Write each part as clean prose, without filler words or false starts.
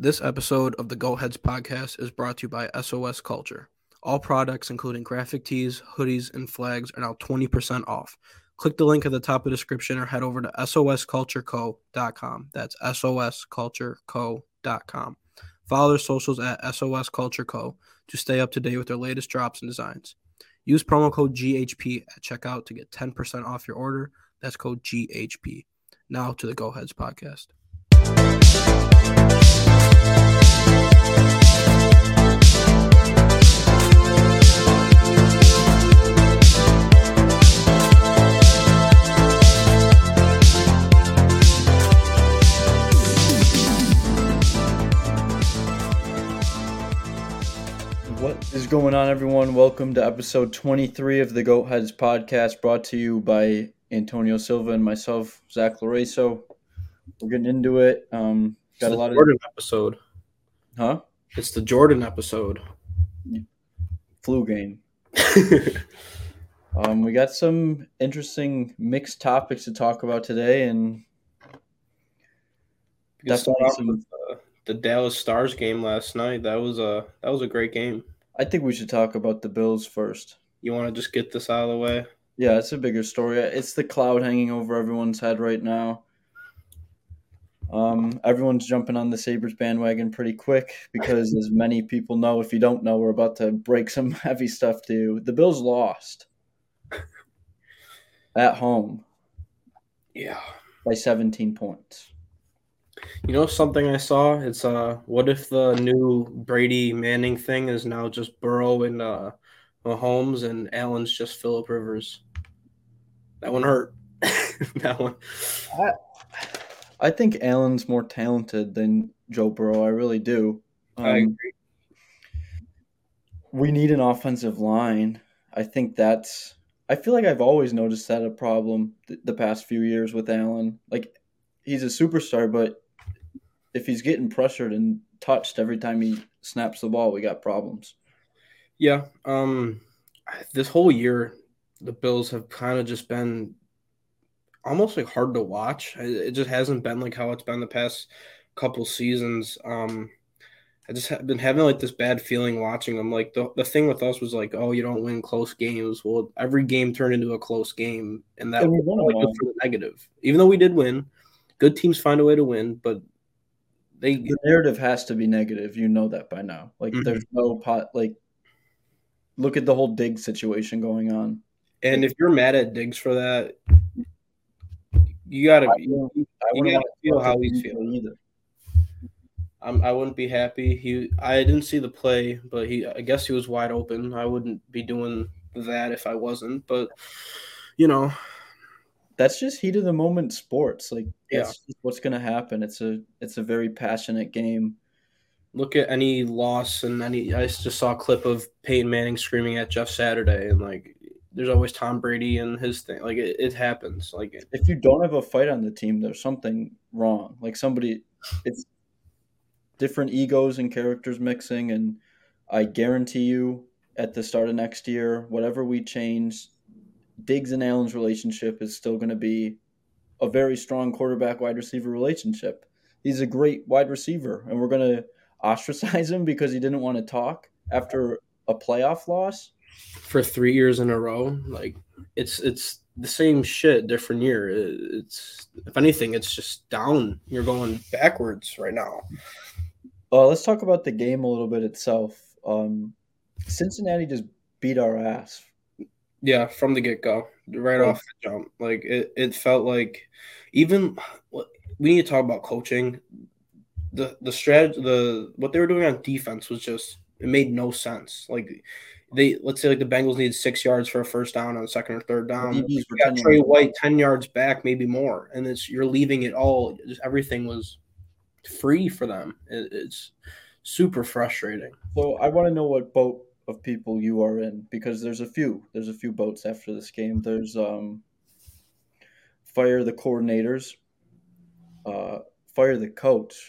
This episode of the Go Heads podcast is brought to you by SOS Culture. All products, including graphic tees, hoodies, and flags, are now 20% off. Click the link at the top of the description or head over to soscultureco.com. That's soscultureco.com. Follow their socials at SOS Culture Co. to stay up to date with their latest drops and designs. Use promo code GHP at checkout to get 10% off your order. That's code GHP. Now to the Go Heads podcast. What is going on, everyone? Welcome to episode 23 of the Goat Heads podcast, brought to you by Antonio Silva and myself, Zach Lorenzo. We're getting into it. Got a lot of Jordan episode. Huh? It's the Jordan episode. Flu game. We got some interesting mixed topics to talk about today, and definitely with the Dallas Stars game last night. That was a great game. I think we should talk about the Bills first. You want to just get this out of the way? Yeah, it's a bigger story. It's the cloud hanging over everyone's head right now. Everyone's jumping on the Sabres bandwagon pretty quick because, as many people know, if you don't know, we're about to break some heavy stuff to you. The Bills lost at home. Yeah. By 17 points. You know something I saw? It's what if the new Brady Manning thing is now just Burrow and Mahomes and Allen's just Phillip Rivers? That one hurt. That one. I think Allen's more talented than Joe Burrow. I really do. I agree. We need an offensive line. I feel like I've always noticed that a problem the past few years with Allen. Like, he's a superstar, but if he's getting pressured and touched every time he snaps the ball, we got problems. Yeah. This whole year, the Bills have kind of just been almost like hard to watch. It just hasn't been like how it's been the past couple seasons. I just have been having like this bad feeling watching them. Like the thing with us was like, oh, you don't win close games. Well, every game turned into a close game, and that was like for the negative. Even though we did win, good teams find a way to win, but the narrative has to be negative. You know that by now. Like, There's no look at the whole Diggs situation going on. And if you're mad at Diggs for that, you gotta feel how he's feeling. Either. I wouldn't be happy. I didn't see the play, but I guess he was wide open. I wouldn't be doing that if I wasn't. But that's just heat of the moment sports. Like, that's just what's gonna happen. It's a very passionate game. Look at any loss and I just saw a clip of Peyton Manning screaming at Jeff Saturday, and like, there's always Tom Brady and his thing. Like, it happens. Like, if you don't have a fight on the team, there's something wrong. Like, it's different egos and characters mixing, and I guarantee you, at the start of next year, whatever we change, Diggs and Allen's relationship is still going to be a very strong quarterback-wide receiver relationship. He's a great wide receiver, and we're going to ostracize him because he didn't want to talk after a playoff loss for 3 years in a row. Like, it's the same shit, different year. It's, if anything, it's just down. You're going backwards right now. Let's talk about the game a little bit itself. Cincinnati just beat our ass. Yeah, from the get-go, right off the jump. Like, it felt like, even we need to talk about coaching. The strategy, what they were doing on defense was just, it made no sense. Like, let's say like the Bengals needed 6 yards for a first down on second or third down. You got Trey White 10 yards back, maybe more, and you're leaving it all. Just everything was free for them. It's super frustrating. So I want to know what boat of people you are in, because there's a few boats after this game. There's fire the coordinators, fire the coach,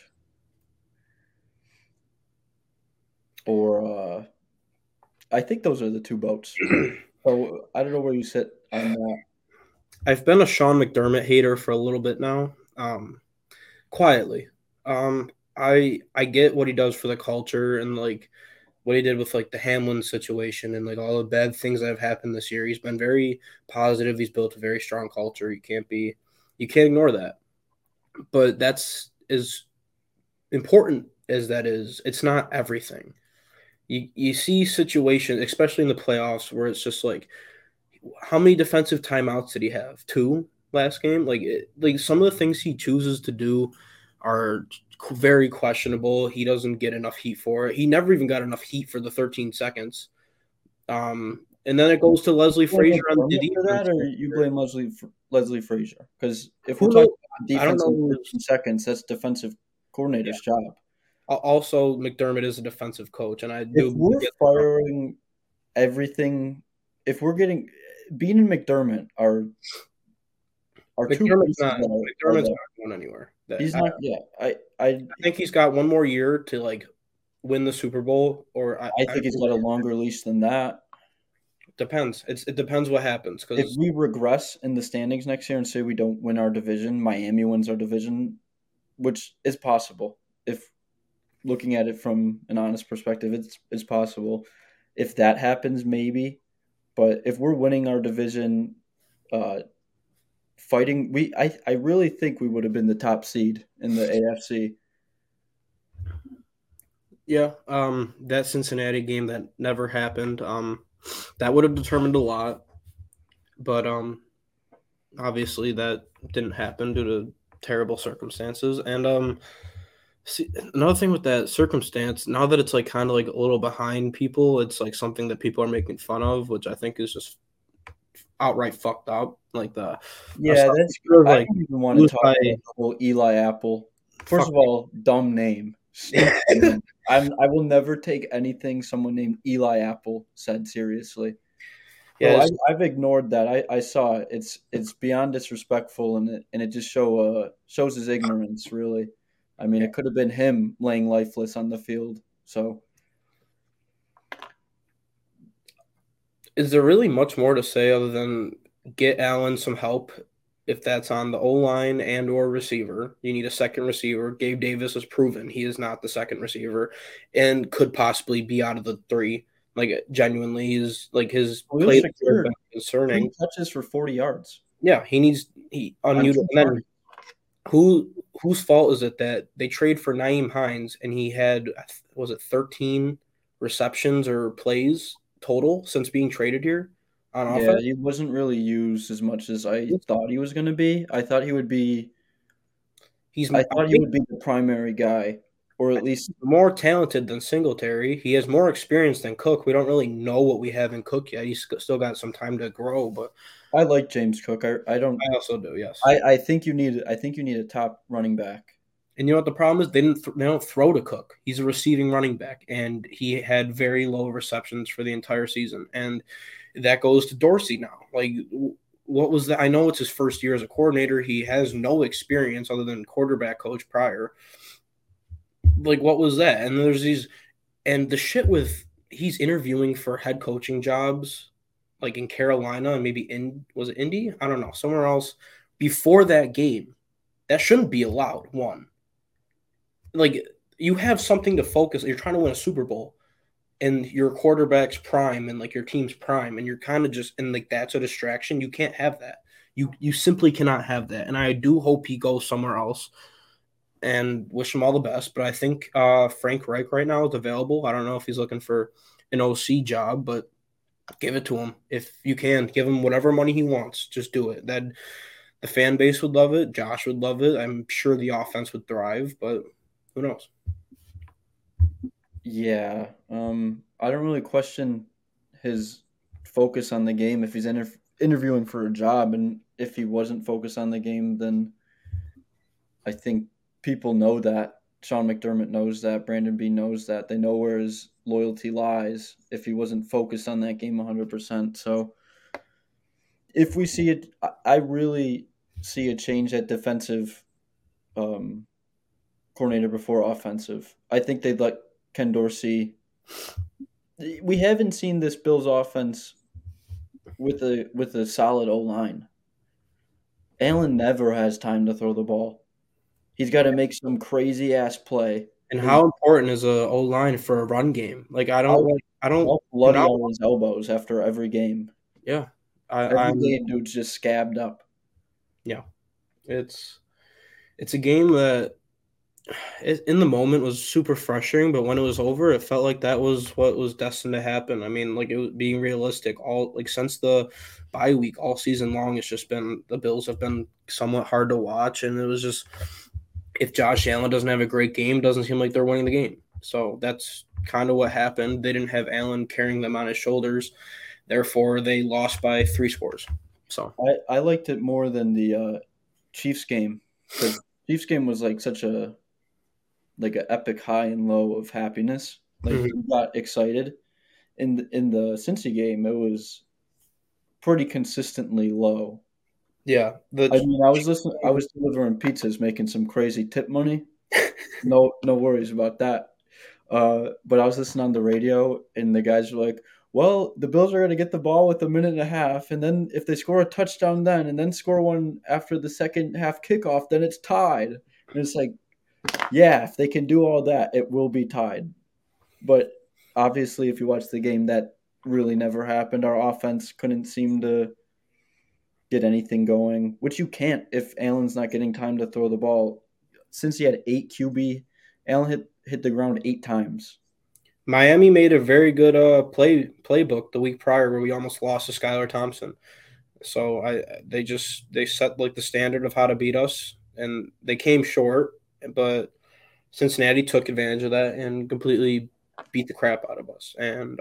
or I think those are the two boats. So I don't know where you sit on that. I've been a Sean McDermott hater for a little bit now, quietly. I get what he does for the culture and like what he did with like the Hamlin situation and like all the bad things that have happened this year. He's been very positive. He's built a very strong culture. You can't ignore that. But that's as important as that is. It's not everything. You see situations, especially in the playoffs, where it's just like, how many defensive timeouts did he have? Two last game. Like some of the things he chooses to do are very questionable. He doesn't get enough heat for it. He never even got enough heat for the 13 seconds. And then it goes to Leslie You blame Frazier on the McDermott for defense. that, or you blame Leslie Frazier? Because if we're Who talking knows? about I don't defense in know. 13 seconds, that's defensive coordinator's job. Also, McDermott is a defensive coach, and I If do we're get the problem. firing everything, if we're getting Bean and McDermott are two McDermott's pieces not that are McDermott's there. not going anywhere. He's I not. Yeah, I think he's got one more year to like win the Super Bowl, or I I think he's got a longer leash than that. depends. It depends what happens If because we regress in the standings next year and say we don't win our division, Miami wins our division, which is possible. If looking at it from an honest perspective, it's possible. If that happens, maybe. But if we're winning our division, uh, fighting, I really think we would have been the top seed in the AFC. yeah, that Cincinnati game that never happened. That would have determined a lot, but obviously that didn't happen due to terrible circumstances. And see, another thing with that circumstance, now that it's like kind of like a little behind people, it's like something that people are making fun of, which I think is just outright fucked up. Like I Yeah, saw that's. picture of I like don't even want to lose talk by about the whole Eli Apple. First fuck. of all, dumb name, stupid name. I will never take anything someone named Eli Apple said seriously. So Yes, I've ignored that. I saw it. It's beyond disrespectful, and it just shows his ignorance. Really, I mean, yeah. it could have been him laying lifeless on the field. So Is there really much more to say other than get Allen some help if that's on the O line and or receiver? You need a second receiver. Gabe Davis has proven he is not the second receiver and could possibly be out of the three. Like genuinely, his Khalil play this year have Shakir, been 3 concerning. touches for 40 yards Yeah, he on unmuted. 2 And then targets. who whose fault is it that they trade for Naeem Hines and he had, was it 13 receptions or plays total since being traded here on Yeah, offense? he wasn't really used as much as I thought he was going to be. I thought he would be. I I thought he think would be the primary guy, or at least more talented than Singletary. He has more experience than Cook. We don't really know what we have in Cook yet. He's still got some time to grow, but I like James Cook. I don't. I also do, yes. I think you need a top running back. And you know what the problem is? They don't throw to Cook. He's a receiving running back, and he had very low receptions for the entire season. And that goes to Dorsey now. Like, what was that? I know it's his first year as a coordinator. He has no experience other than quarterback coach prior. Like, what was that? And there's these, and the shit with he's interviewing for head coaching jobs, like in Carolina and maybe was it Indy? I don't know, somewhere else before that game. That shouldn't be allowed. One, like you have something to focus. You're trying to win a Super Bowl, and your quarterback's prime and like your team's prime, and you're kind of just and like that's a distraction. You can't have that. You simply cannot have that. And I do hope he goes somewhere else and wish him all the best. But I think Frank Reich right now is available. I don't know if he's looking for an OC job, but give it to him if you can. Give him whatever money he wants. Just do it. That the fan base would love it. Josh would love it. I'm sure the offense would thrive, but who knows? Yeah, I don't really question his focus on the game if he's interviewing for a job, and if he wasn't focused on the game, then I think people know that. Sean McDermott knows that. Brandon Beane knows that. They know where his loyalty lies if he wasn't focused on that game 100%. So if we see it, I really see a change at defensive um, coordinator before offensive. I think they'd let Ken Dorsey. We haven't seen this Bills offense with a solid O line. Allen never has time to throw the ball. He's got to make some crazy ass play. And His how important is a O line for a run game? Like how, I don't how bloody not on his elbows after every game. yeah. Every I'm game, dude's just scabbed up. yeah. It's it's a game that in the moment was super frustrating, but when it was over, it felt like that was what was destined to happen. I mean, like it was being realistic. All like since the bye week, all season long, it's just been the Bills have been somewhat hard to watch, and it was just if Josh Allen doesn't have a great game, doesn't seem like they're winning the game. So that's kind of what happened. They didn't have Allen carrying them on his shoulders, therefore they lost by 3 scores. So I liked it more than the Chiefs game because Chiefs game was like such a like an epic high and low of happiness. Like mhm. you got excited. In the Cincy game, it was pretty consistently low. Yeah, I mean, I was delivering pizzas, making some crazy tip money. No worries about that. But I was listening on the radio, and the guys were like, "Well, the Bills are going to get the ball with a minute and a half, and then if they score a touchdown, then and then score one after the second half kickoff, then it's tied." And it's like, yeah, if they can do all that, it will be tied. But obviously, if you watch the game, that really never happened. Our offense couldn't seem to get anything going, which you can't if Allen's not getting time to throw the ball. Since he had 8 QB, Allen hit the ground 8 times. Miami made a very good playbook the week prior where we almost lost to Skylar Thompson. So they set like the standard of how to beat us, and they came short, but Cincinnati took advantage of that and completely beat the crap out of us. And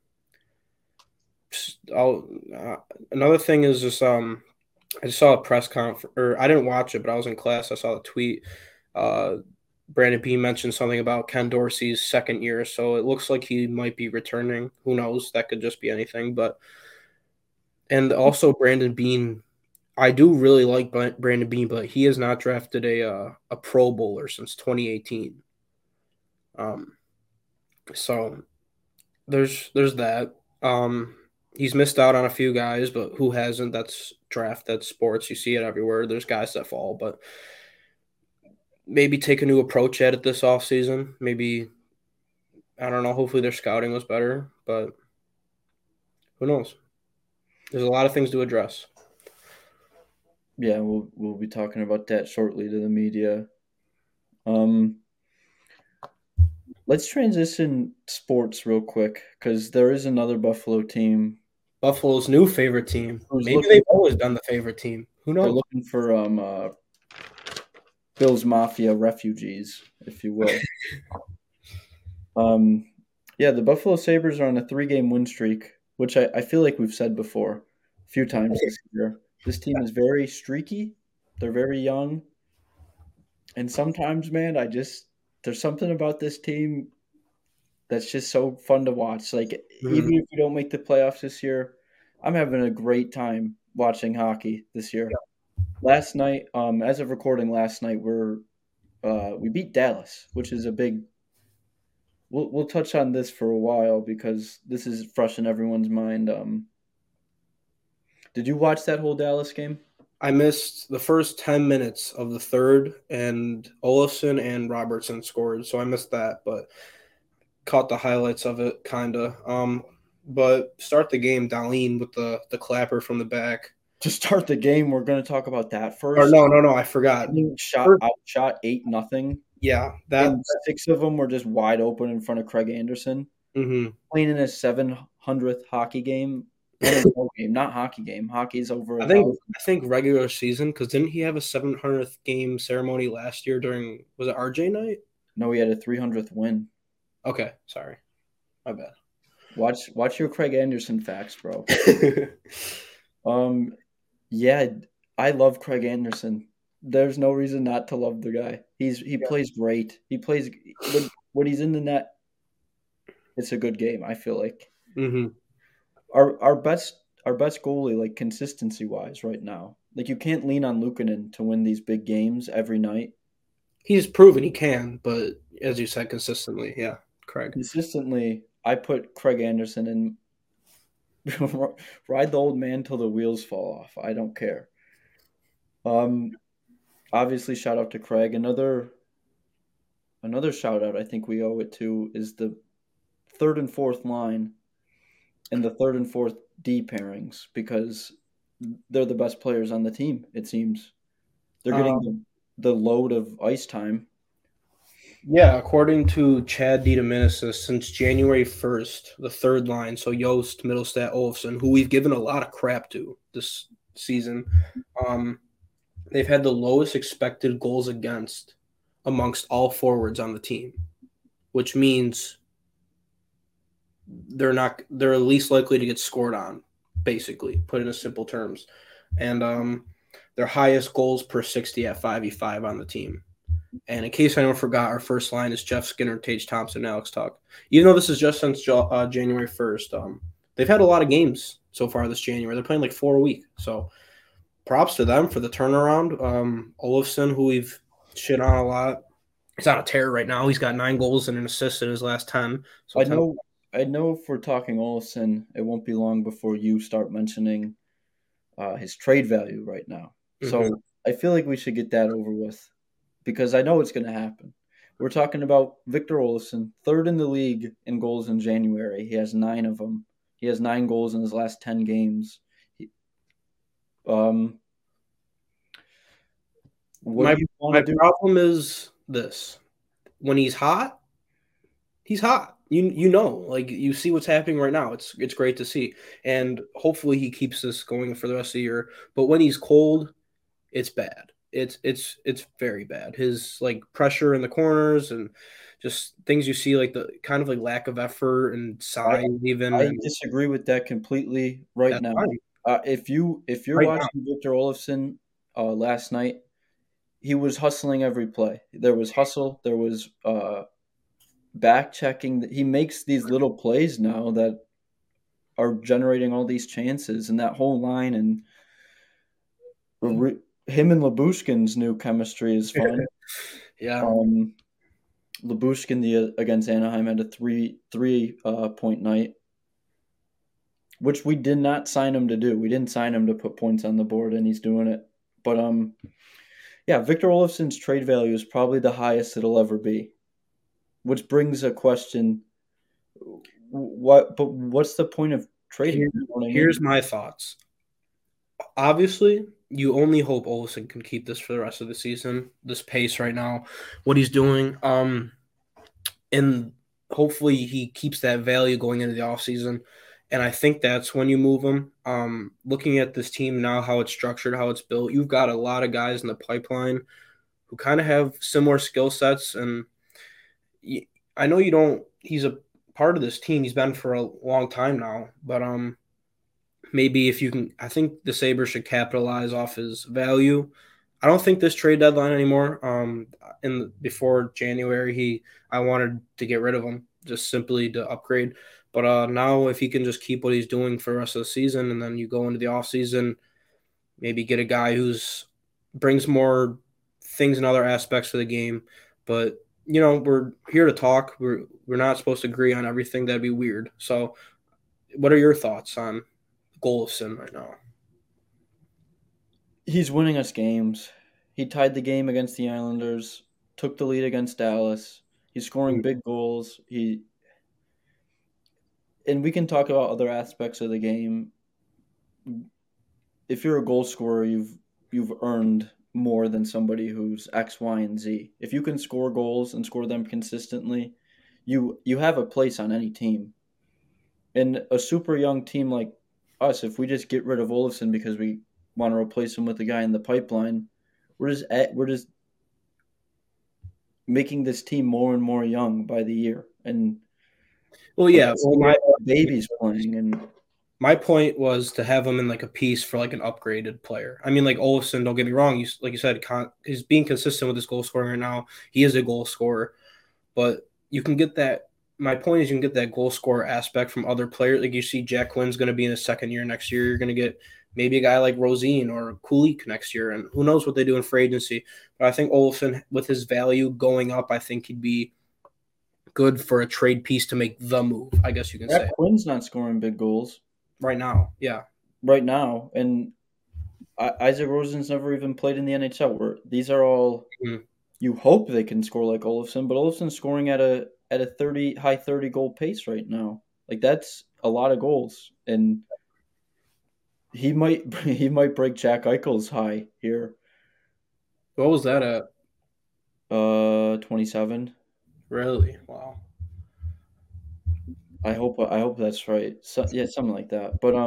I'll, another thing is just I just saw a press conference, or I didn't watch it, but I was in class. I saw a tweet. Uh, Brandon Beane mentioned something about Ken Dorsey's second year, so it looks like he might be returning. Who knows? That could just be anything. But and also Brandon Beane, I do really like Brandon Beane, but he has not drafted a Pro Bowler since 2018. Um, so there's that. He's missed out on a few guys, but who hasn't? That's draft, that's sports. You see it everywhere. There's guys that fall, but maybe take a new approach at it this offseason. Maybe I don't know. Hopefully their scouting was better, but who knows? There's a lot of things to address. Yeah, we'll be talking about that shortly to the media. Um, let's transition sports real quick because there is another Buffalo team Buffalo's new favorite team. who's Maybe looking. they've always been the favorite team. Who They're knows? looking for Bills Mafia refugees, if you will. Um, yeah, the Buffalo Sabres are on a 3 game win streak, which I feel like we've said before a few times this year. This team is very streaky. They're very young. And sometimes, man, there's something about this team that's just so fun to watch. Like, Mhm. even if we don't make the playoffs this year, I'm having a great time watching hockey this year. Last night, as of recording last night, we beat Dallas, which is a big. We'll touch on this for a while because this is fresh in everyone's mind. Did you watch that whole Dallas game? I missed the first 10 minutes of the third, and Olafson and Robertson scored, so I missed that, but caught the highlights of it, kind of. But start the game, Darlene with the clapper from the back. To start the game, we're going to talk about that Or first. no, I forgot. Getting First, outshot 8-0, yeah, that. and 6 of them were just wide open in front of Craig Anderson. Mhm. Playing in his 700th hockey game, NHL game, not hockey game. Hockey's over I a think thousand. I think regular season because didn't he have a 700th game ceremony last year during was it RJ night? No, he had a 300th win. Okay, sorry, my bad. Watch your Craig Anderson facts, bro. Um, yeah, I love Craig Anderson. There's no reason not to love the guy. He Yeah. plays great. He plays when he's in the net. It's a good game. I feel like Hmm. our best goalie, like consistency wise, right now. Like you can't lean on Luukkonen to win these big games every night. He's proven he can, but as you said, consistently, yeah, Craig. Consistently, I put Craig Anderson in. Ride the old man till the wheels fall off. I don't care. Um, obviously, shout out to Craig. Another shout out I think we owe it to is the third and fourth line and the third and fourth D pairings because they're the best players on the team. It seems they're getting Um, the load of ice time. yeah, according to Chad DiDomenicis, since January 1st, the third line, so Yost, Middlestat, Olofsson, who we've given a lot of crap to this season, um, they've had the lowest expected goals against amongst all forwards on the team, which means they're least likely to get scored on, basically, put in simple terms. And their highest goals per 60 at 5v5 on the team. And in case anyone forgot, our first line is Jeff Skinner, Tage Thompson, and Alex Tuck. Even though this is just since January 1st, they've had a lot of games so far this January. They're playing like 4 a week. So props to them for the turnaround. Olofsson, who we've shit on a lot, he's on a tear right now. He's got 9 goals and an assist in his last 10. So I 10. know. I know if we're talking Olsen, it won't be long before you start mentioning his trade value right now. Mm-hmm. So I feel like we should get that over with because I know it's going to happen. We're talking about Victor Olsen, third in the league in goals in January. He has 9 of them. He has 9 goals in his last 10 games. Um, what My do you want my to do? problem is this: when he's hot. You know, like you see what's happening right now. It's great to see, and hopefully he keeps this going for the rest of the year. But when he's cold, it's bad. It's very bad. His like pressure in the corners and just things you see like the kind of like lack of effort and I, size even, I and disagree with that completely right that's now. fine If you're right now. watching Victor Olofsson last night, he was hustling every play. There was hustle. There was back checking. He makes these little plays now that are generating all these chances, and that whole line and him and Labushkin's new chemistry is fun. Yeah. Um, Labushkin against Anaheim had a three point night, which we did not sign him to do. We didn't sign him to put points on the board, and he's doing it. But yeah, Victor Olofsson's trade value is probably the highest it'll ever be, which brings a question: what's the point of trading? Here, You know what I mean? here's my thoughts. Obviously, you only hope Olsen can keep this for the rest of the season. This pace right now, what he's doing. And hopefully he keeps that value going into the offseason. And I think that's when you move him. Looking at this team now, how it's structured, how it's built, you've got a lot of guys in the pipeline who kind of have similar skill sets. And I know you don't. He's a part of this team. He's been for a long time now. But maybe if you can, I think the Sabres should capitalize off his value. I don't think this trade deadline anymore. Before January, I wanted to get rid of him just simply to upgrade. But now, if he can just keep what he's doing for the rest of the season, and then you go into the off season, maybe get a guy who's brings more things and other aspects to the game. But we're here to talk. We're not supposed to agree on everything. That'd be weird. So, what are your thoughts on Golson right now? He's winning us games. He tied the game against the Islanders, took the lead against Dallas. He's scoring big goals. And we can talk about other aspects of the game. If you're a goal scorer, you've earned more than somebody who's X, Y, and Z. If you can score goals and score them consistently, you have a place on any team. And a super young team like us, if we just get rid of Olofsson because we want to replace him with the guy in the pipeline, we're just making this team more and more young by the year. And Well, yeah. Well, babies playing and my point was to have him in like a piece for like an upgraded player. I mean, like Olofsson, don't get me wrong. Like you said, he's being consistent with his goal scoring right now. He is a goal scorer, but you can get that. My point is, you can get that goal scorer aspect from other players. Like you see, Jack Quinn's going to be in his second year next year. You're going to get maybe a guy like Rosine or Kulik next year, and who knows what they do in free agency. But I think Olofsson, with his value going up, I think he'd be good for a trade piece to make the move. I guess you can Jack say Quinn's not scoring big goals right now. Yeah. right now. And Isaac Rosen's never even played in the NHL. These are all Mhm. you hope they can score like Olofsson, but Olofsson's scoring at a 30 high 30 goal pace right now. Like that's a lot of goals, and he might he might break Jack Eichel's high here. What was that at? 27. Really? Wow. I hope that's right. So, yeah, something like that. But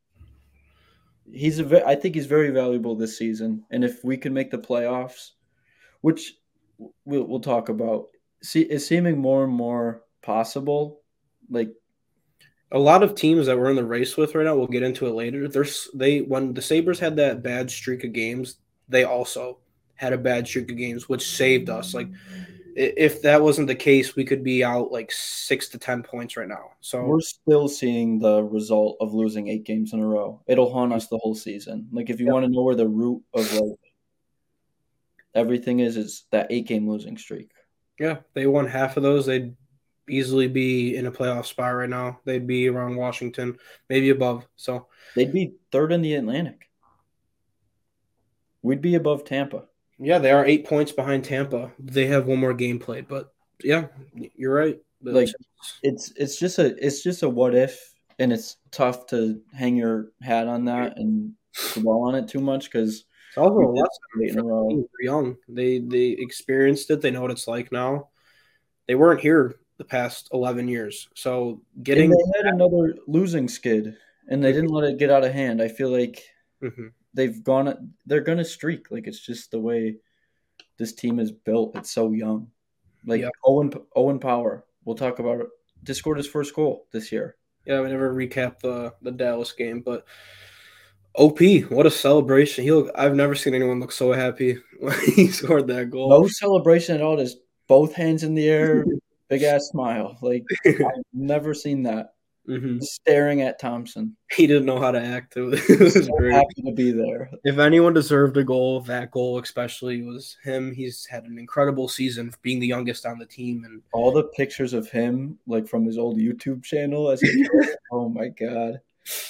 I think he's very valuable this season, and if we can make the playoffs, which we'll talk about, see, it's seeming more and more possible. Like A lot of teams that we're in the race with right now, we'll get into it later. They when the Sabres had that bad streak of games, they also had a bad streak of games, which saved us. Like if that wasn't the case, we could be out like 6 to 10 points right now. we're So still seeing the result of losing 8 games in a row. It'll haunt us the whole season. Like if you yeah, want to know where the root of like everything is that 8 game losing streak. yeah, they won half of those. They'd easily be in a playoff spot right now. They'd be around Washington, maybe above. So They'd be third in the Atlantic. We'd be above Tampa. yeah, they are 8 points behind Tampa. They have one more game played, but yeah, you're right. Like it's just a what if, and it's tough to hang your hat on that and dwell on it too much because It's also we a did lesson 8 in for a the row. team. They're young. They experienced it. They know what it's like now. They weren't here the past 11 years. So And getting they had another losing skid, and they didn't let it get out of hand. I feel like Mhm. they're gonna streak. Like it's just the way this team is built. It's so young. Yeah, Like Owen Power, we'll talk about it. Just scored his first goal this year. yeah. We never recapped the Dallas game, but OP, what a celebration! I've never seen anyone look so happy when he scored that goal. No celebration at all. Just both hands in the air, big ass smile. Like I've never seen that. hmm Just staring at Thompson. He didn't know how to act. It was So great. happy to be there. If anyone deserved a goal, that goal especially was him. He's had an incredible season being the youngest on the team, and All the pictures of him, like from his old YouTube channel as a kid. Oh my god.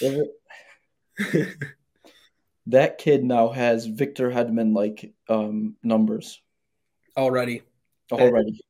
That kid now has Victor Hedman like numbers already. already.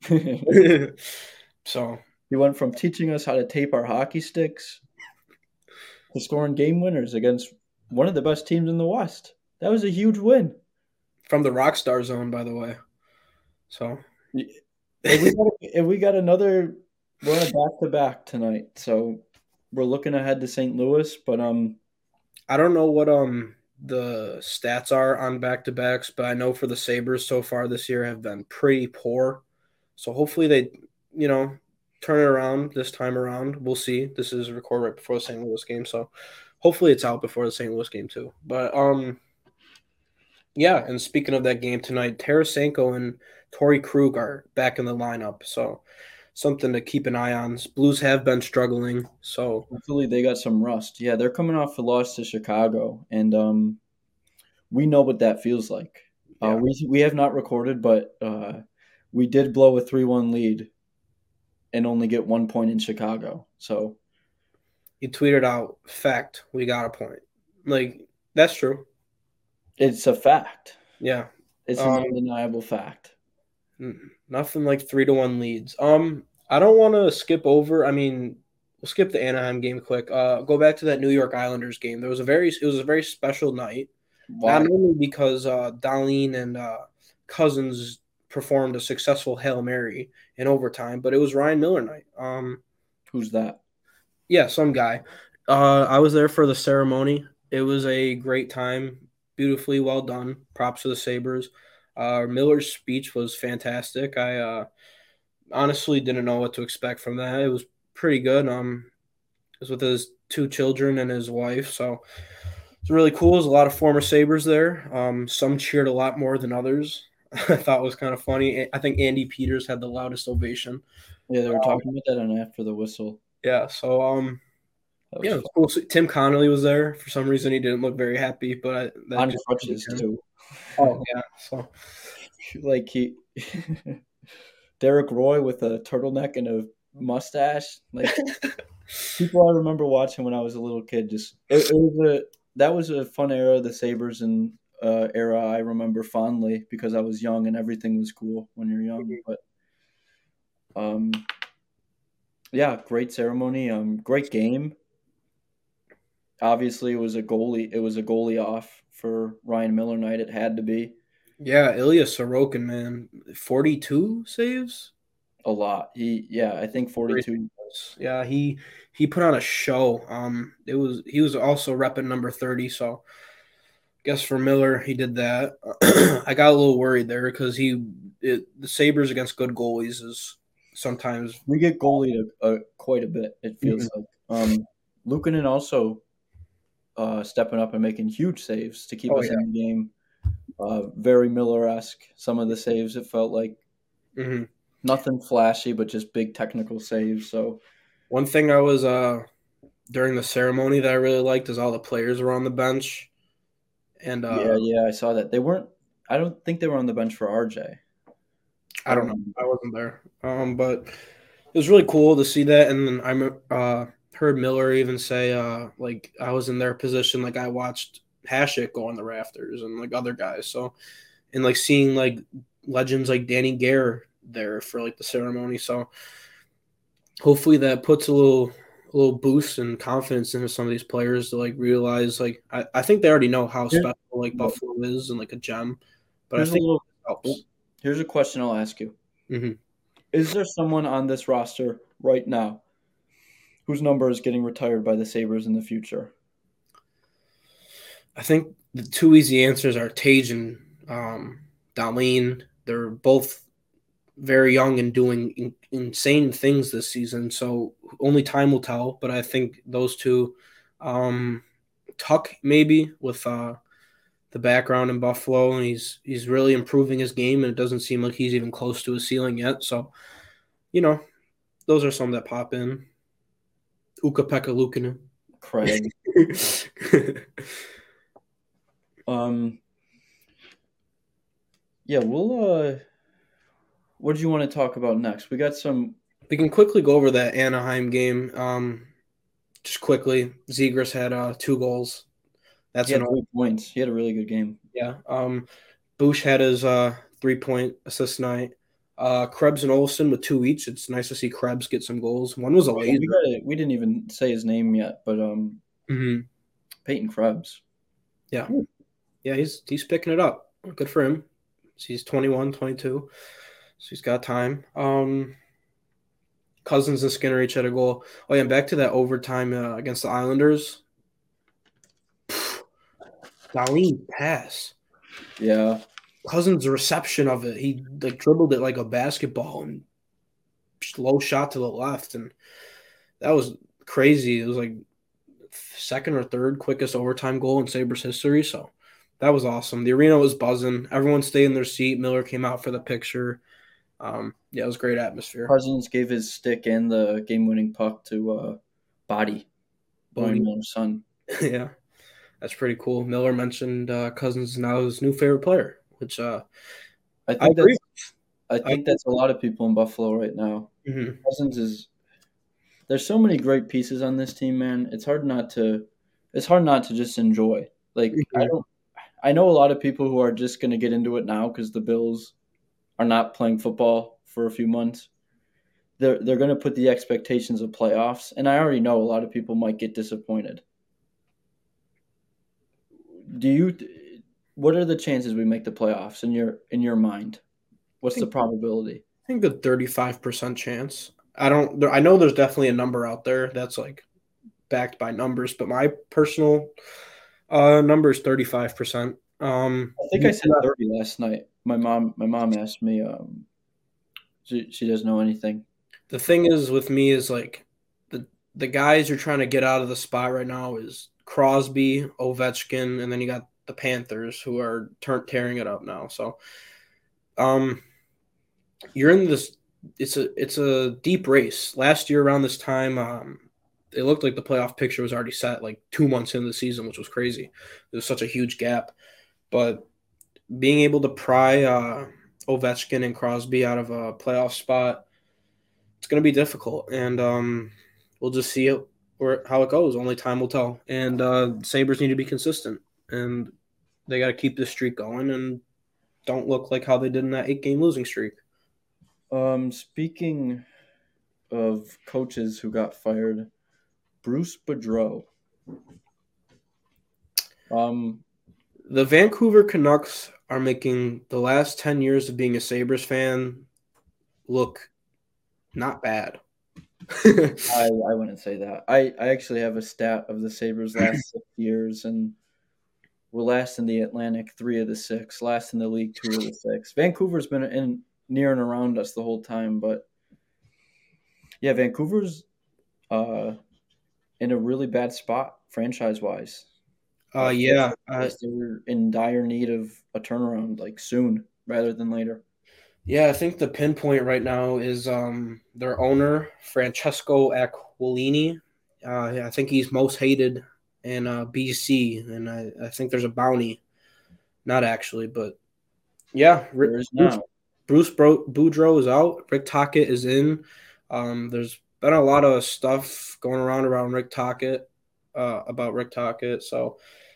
So He went from teaching us how to tape our hockey sticks to scoring game winners against one of the best teams in the West. That was a huge win. from the Rockstar Zone, by the way. So And we got another. We're on a back to back tonight, so we're looking ahead to St. Louis. But I don't know what the stats are on back to backs, but I know for the Sabres so far this year have been pretty poor. So hopefully they, you know, turn it around this time around. We'll see. This is recorded right before the St. Louis game, so hopefully it's out before the St. Louis game too. But yeah, and speaking of that game tonight, Tarasenko and Torrey Krug are back in the lineup, so something to keep an eye on. Blues have been struggling, so hopefully they got some rust. Yeah, they're coming off a loss to Chicago, and we know what that feels like. yeah. We have not recorded, but we did blow a 3-1 lead and only get 1 point in Chicago. So You tweeted out, "Fact, we got a point." Like that's true. it's a fact. Yeah. It's an Um, undeniable fact. Nothing like 3-1 leads. I don't want to skip over. I mean, we'll skip the Anaheim game quick. Go back to that New York Islanders game. It was a very special night. Not Why? only because Darlene and Cousins performed a successful Hail Mary in overtime, but it was Ryan Miller night. Who's that? Yeah, some guy. I was there for the ceremony. It was a great time, beautifully well done. Props to the Sabres. Miller's speech was fantastic. I honestly didn't know what to expect from that. It was pretty good. It was with his two children and his wife, so it's really cool. There's a lot of former Sabres there. Some cheered a lot more than others. I thought it was kind of funny. I think Andy Peters had the loudest ovation. Yeah, they were talking about that on After the Whistle. Yeah, so That was yeah, it fun. was cool. So Tim Connolly was there. For some reason, he didn't look very happy, but that On just crutches too. oh yeah. So Like he Derek Roy with a turtleneck and a mustache. Like people I remember watching when I was a little kid. Just it was that was a fun era of the Sabres and era I remember fondly because I was young and everything was cool when you're young. But um, yeah, great ceremony. Great game. Obviously, it was a goalie. It was a goalie off for Ryan Miller night. It had to be Yeah, Ilya Sorokin, man, 42 saves. a lot. I think 42. Yeah, he put on a show. He was also repping number 30, so guess for Miller he did that. I got a little worried there because the Sabres against good goalies is sometimes. We get goalied quite a bit. It feels Mhm. like. Luukkonen also stepping up and making huge saves to keep Oh us yeah. in the game. Very Miller-esque. Some of the saves it felt like Hmm. nothing flashy, but just big technical saves. So One thing I was during the ceremony that I really liked is all the players were on the bench, and yeah, I saw that they weren't. I don't think they were on the bench for RJ. I I don't don't know, I remember. wasn't there, but it was really cool to see that. And then heard Miller even say like I was in their position, like I watched Hasek go on the rafters and like other guys. So and like seeing like legends like Danny Gare there for like the ceremony. So hopefully that puts a little boost and confidence into some of these players to like realize like I think they already know how Here- special like right. Buffalo is and like a gem, but I Here's a think little. it Oh, helps. here's a question I'll ask you: Hmm. Is there someone on this roster right now whose number is getting retired by the Sabres in the future? I think the two easy answers are Tage and Darlene. They're both very young and doing insane things this season. So only time will tell. But I think those two, um, Tuck maybe with the background in Buffalo, and he's really improving his game, and it doesn't seem like he's even close to his ceiling yet. So you know, those are some that pop in. Ukko-Pekka Luukkonen. Craig. Um, yeah, we'll. What do you want to talk about next? We got some. We can quickly go over that Anaheim game. Just quickly, Zegras had 2 goals. He That's had an 3 points. He had a really good game. yeah. Bush had his 3-point assist night. Krebs and Olsen with 2 each. It's nice to see Krebs get some goals. One was a Oh, yeah, laser. we didn't even say his name yet, but Hmm. Peyton Krebs. Yeah, yeah. He's picking it up. Good for him. He's 21, 22, so he's got time. Cousins and Skinner each had a goal. Oh yeah, and back to that overtime against the Islanders. Darlene pass. Yeah, Cousins' reception of it. He like dribbled it like a basketball and low shot to the left, and that was crazy. It was like second or third quickest overtime goal in Sabres history. So that was awesome. The arena was buzzing. Everyone stayed in their seat. Miller came out for the picture. Yeah, it was a great atmosphere. Cousins gave his stick and the game-winning puck to Body, Brian Bodie. Miller's son. Yeah, that's pretty cool. Miller mentioned Cousins is now his new favorite player, which I I think agree. I I think that's a lot of people in Buffalo right now. Mhm. Cousins is. There's so many great pieces on this team, man. It's hard not to just enjoy. Like I Mhm. don't. I know a lot of people who are just going to get into it now because the Bills are not playing football for a few months. They're going to put the expectations of playoffs, and I already know a lot of people might get disappointed. Do you? What are the chances we make the playoffs in your mind? I What's the think probability? I think a 35% chance. I don't. I know there's definitely a number out there that's like backed by numbers, but my personal number is 35%. I think I said 30 last night. My mom asked me. She doesn't know anything. The thing is with me is like the guys you're trying to get out of the spot right now is Crosby, Ovechkin, and then you got the Panthers who are tearing it up now. So um, you're in this. It's a deep race. Last year around this time, it looked like the playoff picture was already set like 2 months into the season, which was crazy. There was such a huge gap, but being able to pry Ovechkin and Crosby out of a playoff spot, it's going to be difficult, and we'll just see it. where how it goes. Only time will tell. And Sabres need to be consistent, and they got to keep this streak going and don't look like how they did in that 8-game losing streak. Speaking of coaches who got fired, Bruce Boudreau. The Vancouver Canucks are making the last 10 years of being a Sabres fan look not bad. I wouldn't say that. I actually have a stat of the Sabres last 6 years, and we're last in the Atlantic 3 of the 6, last in the league 2 of the 6. Vancouver's been in near and around us the whole time, but yeah, Vancouver's in a really bad spot franchise-wise. Yeah. They're in dire need of a turnaround, like soon rather than later. Yeah, I think the pinpoint right now is their owner, Francesco Aquilini. I think he's most hated in BC, and I think there's a bounty. Not actually, but yeah. There is now. Bruce Boudreau is out. Rick Tocchet is in. There's been a lot of stuff going around Rick Tocchet, about Rick Tocchet. So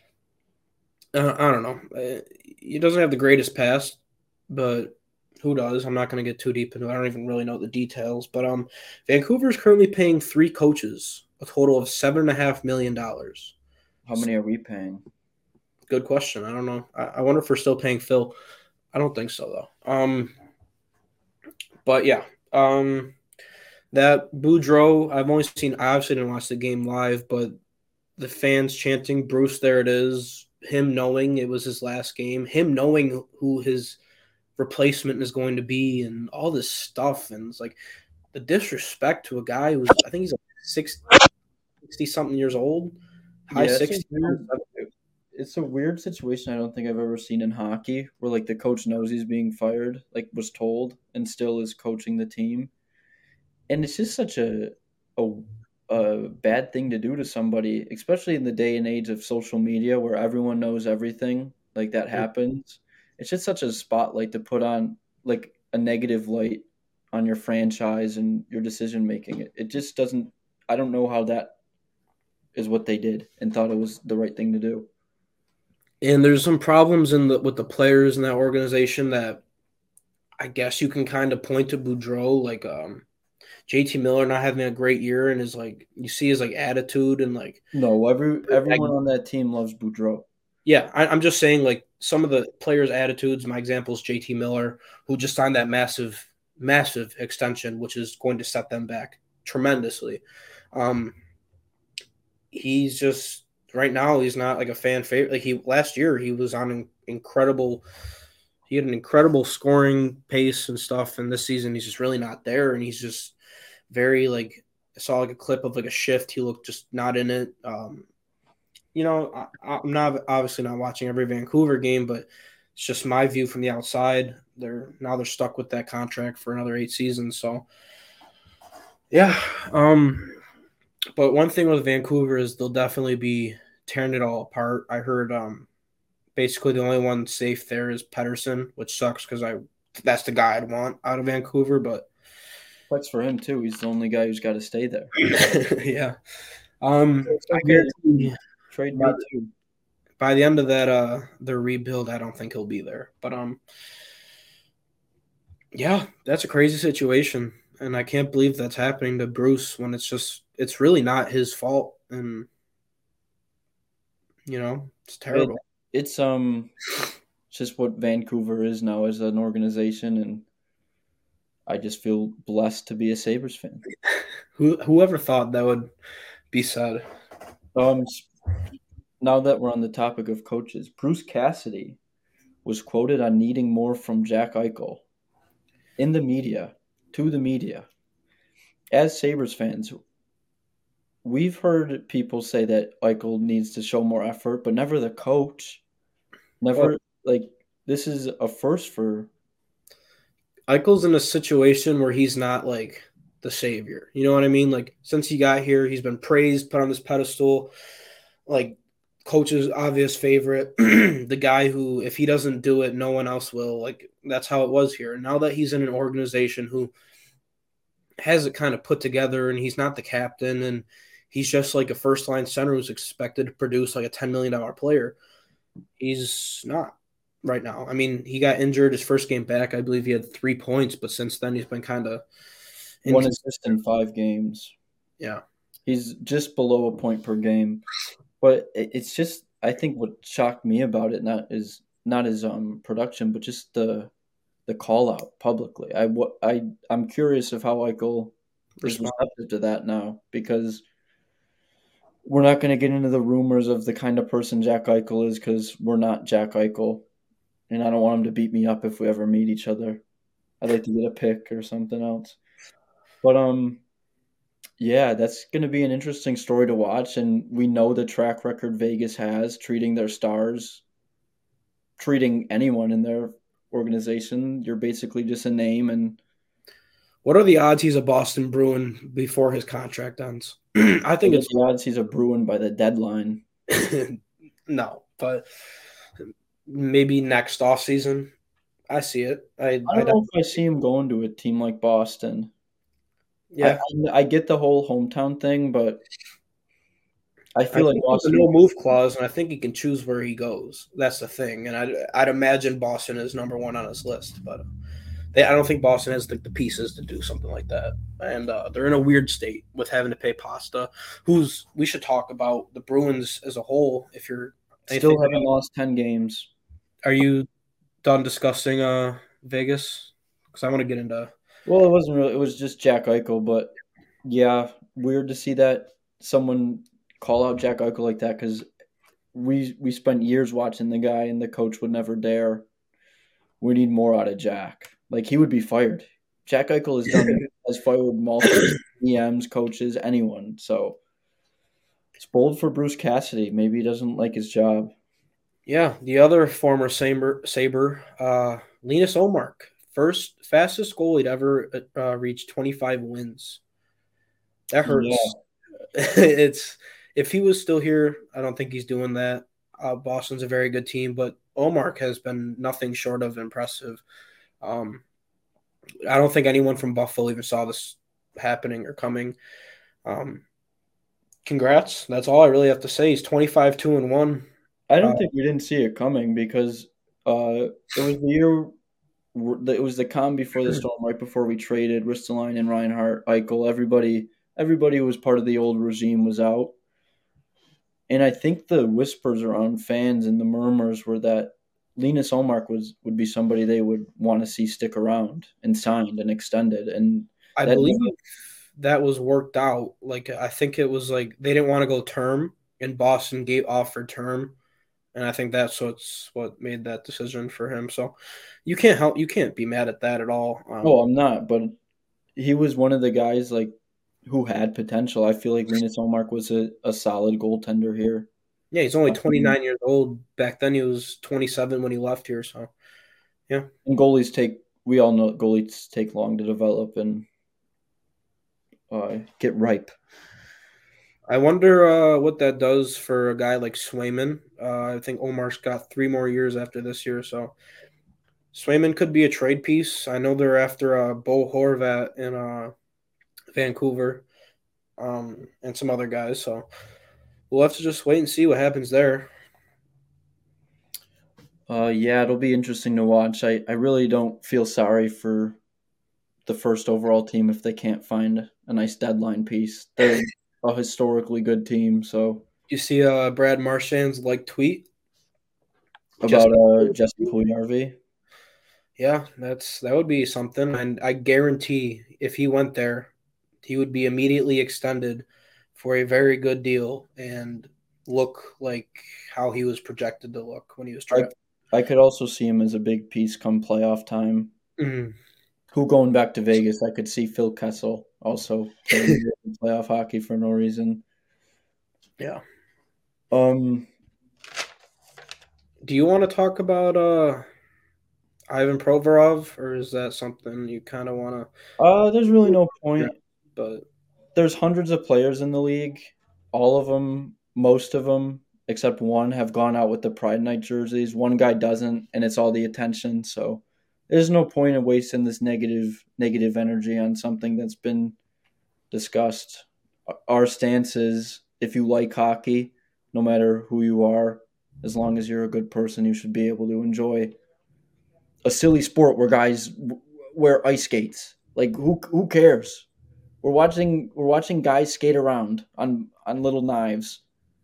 I don't know. He doesn't have the greatest past, but who does? I'm not going to get too deep into it. I don't even really know the details. But Vancouver is currently paying 3 coaches a total of $7.5 million. How many are we paying? Good question. I don't know. I wonder if we're still paying Phil. I don't think so, though. But yeah, that Boudreau, I obviously didn't watch the game live, but the fans chanting, Bruce, there it is, him knowing it was his last game, him knowing who his replacement is going to be, and all this stuff. And it's like the disrespect to a guy who's, I think he's like 60-something years old, high 60s. It's a weird situation I don't think I've ever seen in hockey where like the coach knows he's being fired, like was told, and still is coaching the team. And it's just such a bad thing to do to somebody, especially in the day and age of social media where everyone knows everything, like that happens. It's just such a spotlight to put on, like a negative light on your franchise and your decision making. It just doesn't, I don't know how that is what they did and thought it was the right thing to do. And there's some problems with the players in that organization that I guess you can kind of point to Boudreau, like JT Miller not having a great year, and his like you see his like attitude and like no, everyone on that team loves Boudreau. Yeah, I'm just saying like some of the players' attitudes. My example is JT Miller, who just signed that massive extension, which is going to set them back tremendously. He's just right now he's not like a fan favorite. Like last year he was on an incredible. He had an incredible scoring pace and stuff, and this season he's just really not there, and he's just very like I saw like a clip of like a shift. He looked just not in it. I'm not obviously not watching every Vancouver game, but it's just my view from the outside. They're stuck with that contract for another 8 seasons. So yeah. But one thing with Vancouver is they'll definitely be tearing it all apart. I heard basically the only one safe there is Pettersson, which sucks because that's the guy I'd want out of Vancouver, but sucks for him too. He's the only guy who's got to stay there. Yeah. I guarantee trade me too. By the end of that their rebuild, I don't think he'll be there. But yeah, that's a crazy situation. And I can't believe that's happening to Bruce when it's really not his fault. And it's terrible. It's just what Vancouver is now as an organization, and I just feel blessed to be a Sabres fan. Whoever thought that would be said? Now that we're on the topic of coaches, Bruce Cassidy was quoted on needing more from Jack Eichel in the media, to the media. As Sabres fans, we've heard people say that Eichel needs to show more effort, but never the coach. Never, this is a first for... Eichel's in a situation where he's not, like, the savior. You know what I mean? Like, since he got here, he's been praised, put on this pedestal. Like, coach's obvious favorite. The guy who, if he doesn't do it, no one else will. Like, that's how it was here. Now that he's in an organization who has it kind of put together and he's not the captain and He's just like a first line center who's expected to produce like a $10 million player. He's not right now. I mean, he got injured his first game back. I believe he had 3 points, but since then he's been kind of One assist in 5 games. Yeah. He's just below a point per game. But it's just, I think what shocked me about it not his production, but just the call out publicly. I'm curious of how Eichel is receptive to that now, because we're not going to get into the rumors of the kind of person Jack Eichel is, because we're not Jack Eichel, and I don't want him to beat me up if we ever meet each other. I'd like to get a pick or something else. But yeah, that's going to be an interesting story to watch, and we know the track record Vegas has treating their stars, treating anyone in their organization. You're basically just a name. And what are the odds he's a Boston Bruin before his contract ends? I think it's the odds he's a Bruin by the deadline. No, but maybe next offseason. I see it. I don't know if I see him going to a team like Boston. Yeah, I get the whole hometown thing, but I feel like Boston, a no move clause, and I think he can choose where he goes. That's the thing, and I'd imagine Boston is number one on his list, but I don't think Boston has the pieces to do something like that, and they're in a weird state with having to pay Pasta. We should talk about the Bruins as a whole. If you're still haven't lost 10 games, are you done discussing Vegas? Because I want to get into. Well, it wasn't really. It was just Jack Eichel, but yeah, weird to see that someone call out Jack Eichel like that, because we spent years watching the guy, and the coach would never dare. We need more out of Jack. Like, he would be fired. Jack Eichel has fired multiple EMs, coaches, anyone. So it's bold for Bruce Cassidy. Maybe he doesn't like his job. Yeah, the other former Saber, Linus Ullmark, fastest goalie to ever reach 25 wins. That hurts. Yeah. It's if he was still here, I don't think he's doing that. Boston's a very good team, but Ullmark has been nothing short of impressive. I don't think anyone from Buffalo even saw this happening or coming. Congrats. That's all I really have to say. He's 25-2-1. I don't think we didn't see it coming, because it was the year. It was the calm before the storm, right before we traded Ristolainen and Reinhart, Eichel. Everybody who was part of the old regime was out. And I think the whispers around fans and the murmurs were that Linus Ullmark would be somebody they would want to see stick around and signed and extended. And I believe that was worked out. Like, I think it was like they didn't want to go term, and Boston offered term. And I think that's what made that decision for him. So you can't be mad at that at all. I'm not, but he was one of the guys like who had potential. I feel like Linus Ullmark was a solid goaltender here. Yeah, he's only 29 years old. Back then he was 27 when he left here. So yeah. And we all know goalies take long to develop and get ripe. I wonder what that does for a guy like Swayman. I think Ullmark's got 3 more years after this year, so Swayman could be a trade piece. I know they're after Bo Horvat in Vancouver, and some other guys, so we'll have to just wait and see what happens there. Yeah, it'll be interesting to watch. I really don't feel sorry for the first overall team if they can't find a nice deadline piece. They're a historically good team. So you see Brad Marchand's tweet about Jesse Puljujarvi? Yeah, that would be something, and I guarantee if he went there, he would be immediately extended for a very good deal and look like how he was projected to look when he was drafted. I could also see him as a big piece come playoff time. Mm-hmm. Who going back to Vegas? I could see Phil Kessel also playing playoff hockey for no reason. Yeah. Do you want to talk about Ivan Provorov, or is that something you kind of want to? There's really no point. But there's hundreds of players in the league. All of them, most of them, except one, have gone out with the Pride Night jerseys. One guy doesn't, and it's all the attention. So there's no point in wasting this negative energy on something that's been discussed. our stance is if you like hockey, no matter who you are, as long as you're a good person, you should be able to enjoy a silly sport where guys wear ice skates. Like who cares? We're watching guys skate around on little knives.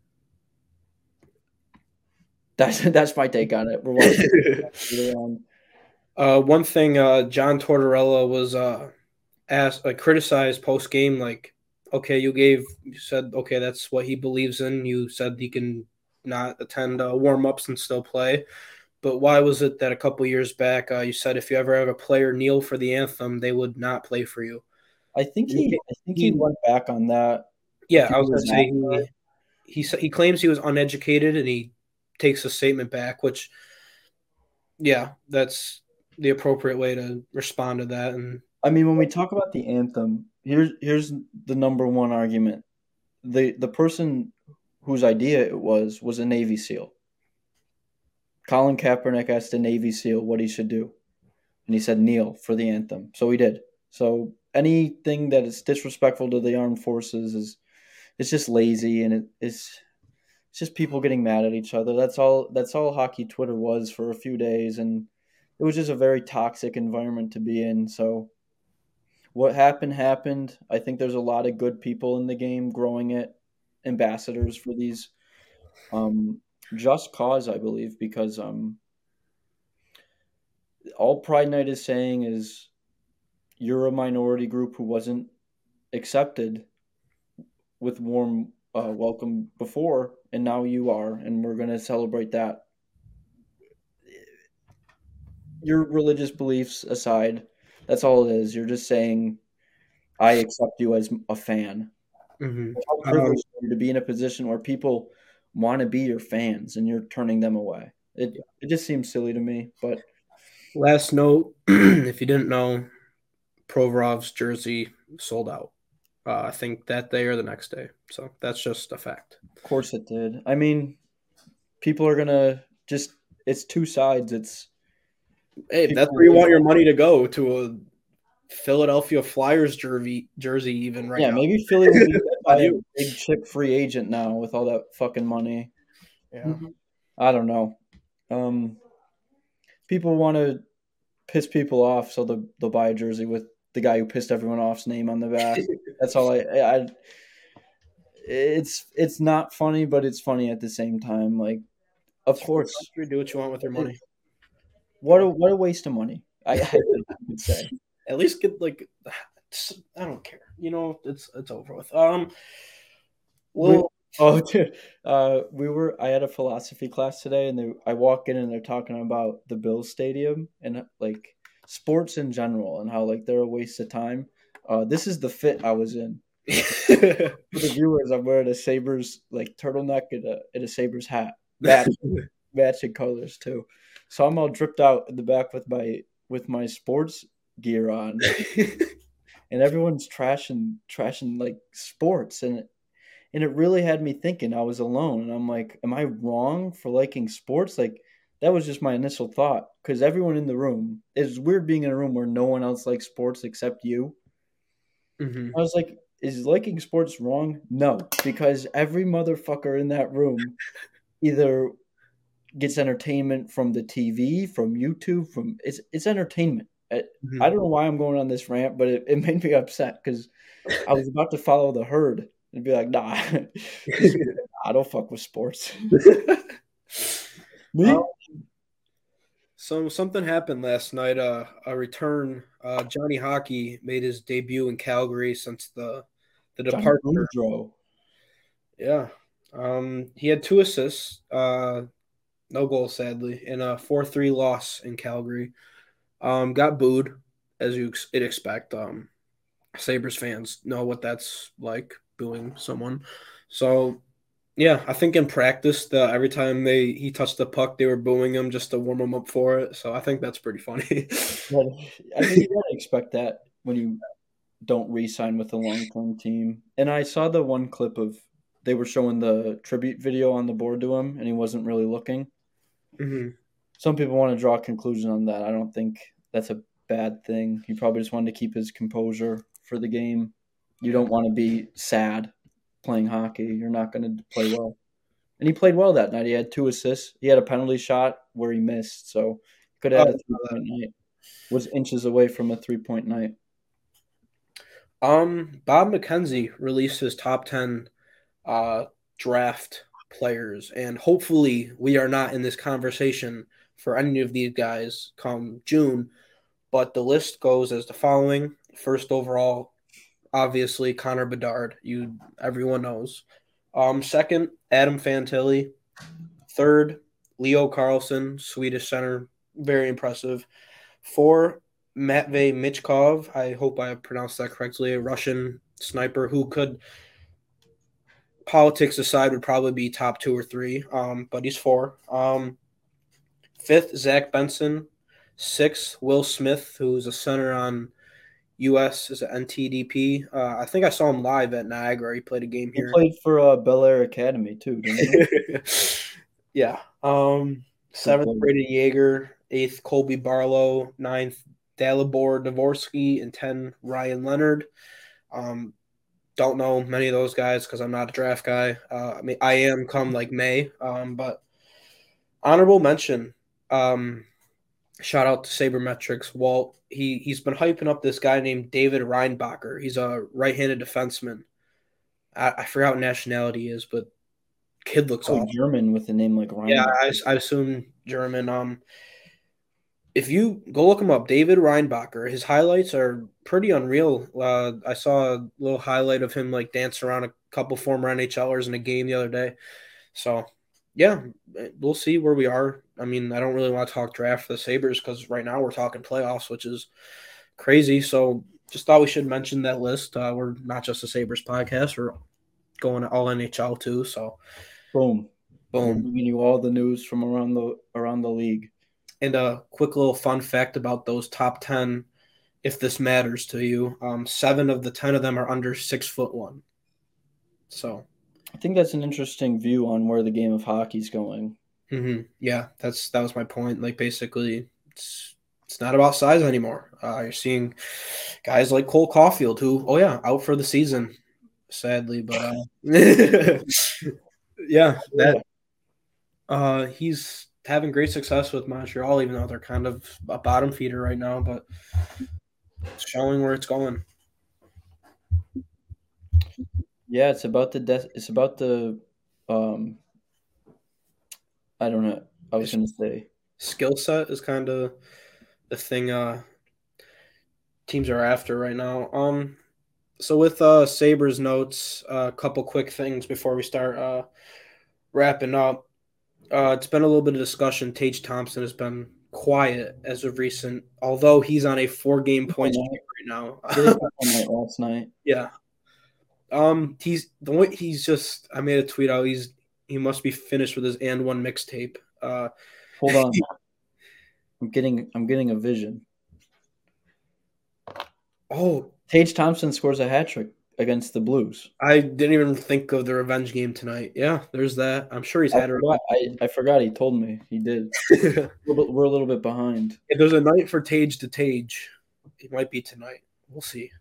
That's my take on it. We're watching skate around. One thing, John Tortorella was asked, like, criticized post game, like, okay, you said, okay, that's what he believes in. You said he can not attend warm ups and still play. But why was it that a couple years back you said if you ever have a player kneel for the anthem, they would not play for you? I think he went back on that a Yeah, few I was gonna years say after. he claims he was uneducated and he takes the statement back, which yeah, that's the appropriate way to respond to that. And I mean, when we talk about the anthem, here's the number one argument. The person whose idea it was a Navy SEAL. Colin Kaepernick asked a Navy SEAL what he should do, and he said kneel for the anthem. So he did. So anything that is disrespectful to the armed forces is it's just lazy, and it's just people getting mad at each other. That's all hockey Twitter was for a few days, and it was just a very toxic environment to be in. So what happened. I think there's a lot of good people in the game growing it, ambassadors for these um, just cause, I believe, because all Pride Night is saying is you're a minority group who wasn't accepted with warm welcome before, and now you are, and we're going to celebrate that. Your religious beliefs aside, that's all it is. You're just saying, I accept you as a fan. mhm. How privileged are you to be in a position where people want to be your fans and you're turning them away? It just seems silly to me, but Last note, if you didn't know, Provorov's jersey sold out. I think that day or the next day. So that's just a fact. of course it did. I mean, people are gonna just it's two sides. It's Hey, if that's people where you like want your money to go, to a Philadelphia Flyers jersey even right yeah, now. maybe Philly will be On by a you. big chip free agent now with all that fucking money. Yeah. I don't know. Um, People want to piss people off, so they'll buy a jersey with the guy who pissed everyone off's name on the back. That's all I it's not funny, but it's funny at the same time. Like, of course, Do what you want with your it, money. what a waste of money. I would say. At least get like I don't care. It's over with. We Well, oh dude, I had a philosophy class today, and I walk in and they're talking about the Bills Stadium and like sports in general and how like they're a waste of time. This is the fit I was in. For the viewers, I'm wearing a Sabres like turtleneck and a Sabres hat, matching colors too. So I'm all dripped out in the back with my sports gear on, and everyone's trashing like sports, and it really had me thinking. I was alone, and I'm like, am I wrong for liking sports? Like that was just my initial thought because everyone in the room. It's weird being in a room where no one else likes sports except you. hmm I was like, is liking sports wrong? No, because every motherfucker in that room either gets entertainment from the TV, from YouTube, from it's entertainment. I don't know why I'm going on this rant, but it made me upset because I was about to follow the herd and be like, nah, just I don't fuck with sports. um, Me? so something happened last night. A return. Johnny Hockey made his debut in Calgary since the Johnny departure. Gaudreau. Yeah. He had 2 assists. No goals, sadly, in a 4-3 loss in Calgary. Got booed, as you'd expect. Sabres fans know what that's like, booing someone. So yeah, I think in practice, every time he touched the puck, they were booing him just to warm him up for it. So I think that's pretty funny. But I mean, you gotta expect that when you don't re-sign with a long-term team. And I saw the one clip of they were showing the tribute video on the board to him, and he wasn't really looking. hmm Some people want to draw a conclusion on that. I don't think that's a bad thing. He probably just wanted to keep his composure for the game. You don't want to be sad playing hockey. You're not going to play well. And he played well that night. He had 2 assists. He had a penalty shot where he missed, so he could have had a 3-point night. Was inches away from a 3-point night. Bob McKenzie released his top 10 draft players, and hopefully we are not in this conversation for any of these guys come June. But the list goes as the following: first overall, obviously Connor Bedard. Everyone knows. Second, Adam Fantilli. Third, Leo Carlson, Swedish center, very impressive. 4, Matvey Michkov. I hope I pronounced that correctly. A Russian sniper who could, politics aside, would probably be top 2 or 3. But he's 4. Fifth, Zach Benson. Sixth, Will Smith, who's a center on U.S. is an NTDP. I think I saw him live at Niagara. He played a game He here. played for Bel Air Academy too, didn't he? Yeah. Seventh, Braden Yeager. Eighth, Colby Barlow. Ninth, Dalibor Dvorsky. And 10, Ryan Leonard. Don't know many of those guys because I'm not a draft guy. I mean, I am come like May. But honorable mention. Shout out to Sabermetrics. Walt, he's been hyping up this guy named David Reinbacher. He's a right-handed defenseman. I forgot what nationality he is, but kid looks awesome. German with a name like Reinbacher. Yeah, I assume German. If you go look him up, David Reinbacher, his highlights are pretty unreal. I saw a little highlight of him like dancing around a couple former NHLers in a game the other day. So yeah, we'll see where we are. I mean, I don't really want to talk draft for the Sabres because right now we're talking playoffs, which is crazy. So just thought we should mention that list. We're not just a Sabres podcast. We're going all NHL too. So boom. We're giving you all the news from around the league. And a quick little fun fact about those top 10, if this matters to you, 7 of the 10 of them are under 6'1". So I think that's an interesting view on where the game of hockey's going. Mm-hmm. Yeah, that was my point. Like basically, it's not about size anymore. You're seeing guys like Cole Caulfield, who out for the season, sadly, but yeah, that he's having great success with Montreal, even though they're kind of a bottom feeder right now, but it's showing where it's going. Yeah, it's about the I don't know. I was going to say skill set is kind of the thing teams are after right now. So with Sabres notes, a couple quick things before we start wrapping up. It's been a little bit of discussion. Tage Thompson has been quiet as of recent, although he's on a 4-game point streak right now. Last night. Yeah. He's just. I made a tweet out. He must be finished with his and one mixtape. Hold on. I'm getting a vision. Oh, Tage Thompson scores a hat trick against the Blues. I didn't even think of the revenge game tonight. Yeah, there's that. I'm sure he's had I forgot he told me he did. We're a little bit behind. If there's a night for Tage to Tage, it might be tonight. We'll see.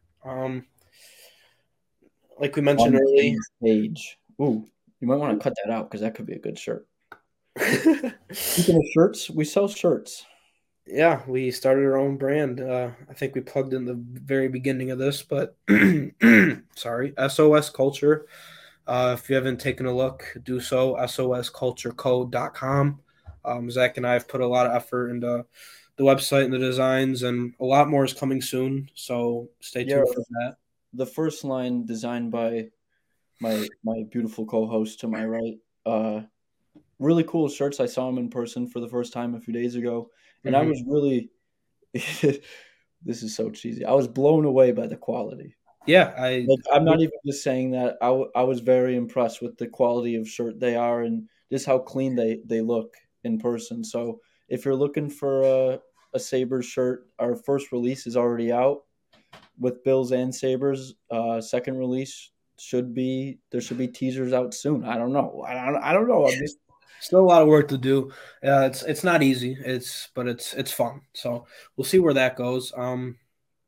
Like we mentioned earlier, Tage. Ooh, you might want to cut that out because that could be a good shirt. Speaking of shirts, we sell shirts. Yeah, we started our own brand. I think we plugged in the very beginning of this, but sorry, SOS Culture. If you haven't taken a look, do so. SOScultureco.com. Zach and I have put a lot of effort into the website and the designs, and a lot more is coming soon. So stay tuned for that. The first line designed by my beautiful co-host to my right. Really cool shirts. I saw him in person for the first time a few days ago. And I was really this is so cheesy. I was blown away by the quality. Yeah, I'm not even just saying that. I was very impressed with the quality of shirt they are and just how clean they look in person. So if you're looking for a Sabres shirt, our first release is already out with Bills and Sabres. Second release there should be teasers out soon. I don't know. I don't know. I'm just still a lot of work to do. It's not easy. But it's fun. So we'll see where that goes.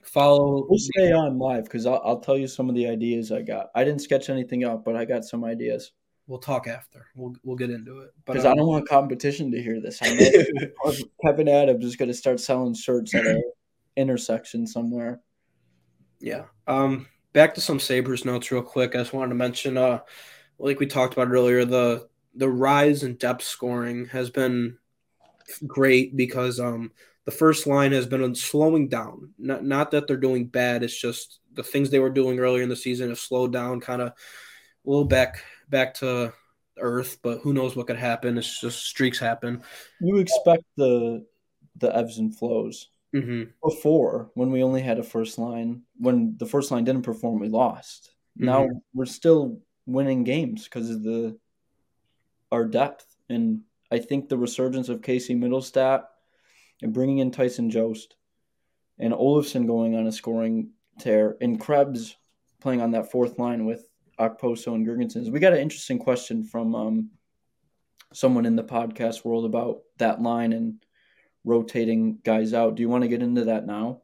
follow. We'll stay on live because I'll tell you some of the ideas I got. I didn't sketch anything up, but I got some ideas. We'll talk after. We'll get into it. But Because I don't want competition to hear this. I know Kevin Adams is going to start selling shirts at a intersection somewhere. yeah. Back to some Sabres notes real quick. I just wanted to mention, like we talked about earlier, the rise in depth scoring has been great because the first line has been slowing down. Not that they're doing bad. It's just the things they were doing earlier in the season have slowed down, kind of a little back to earth. But who knows what could happen? It's just streaks happen. You expect the ebbs and flows. Mm-hmm. Before, when we only had a first line, when the first line didn't perform, we lost. Now Mm-hmm. we're still winning games because of our depth, and I think the resurgence of Casey Middlestat and bringing in Tyson Jost and Olofsson going on a scoring tear and Krebs playing on that fourth line with Okposo and Girgensons. We got an interesting question from someone in the podcast world about that line and rotating guys out. Do you want to get into that now?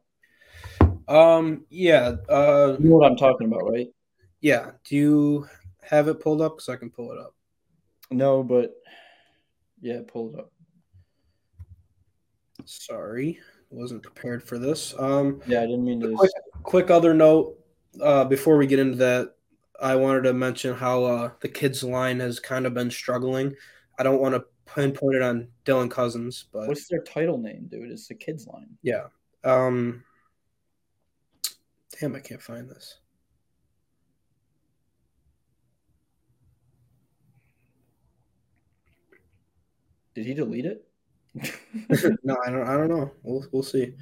Yeah. You know what I'm talking about, right? Yeah. Do you have it pulled up? Because I can pull it up. No, but yeah, pull it up. Sorry, wasn't prepared for this. Yeah, I didn't mean to. Quick other note before we get into that, I wanted to mention how the kids line has kind of been struggling. I don't want to pinpoint it on Dylan Cousins, but What's their title name, dude? It's the kids line. yeah. Damn, I can't find this. Did he delete it? No, I don't know. We'll see.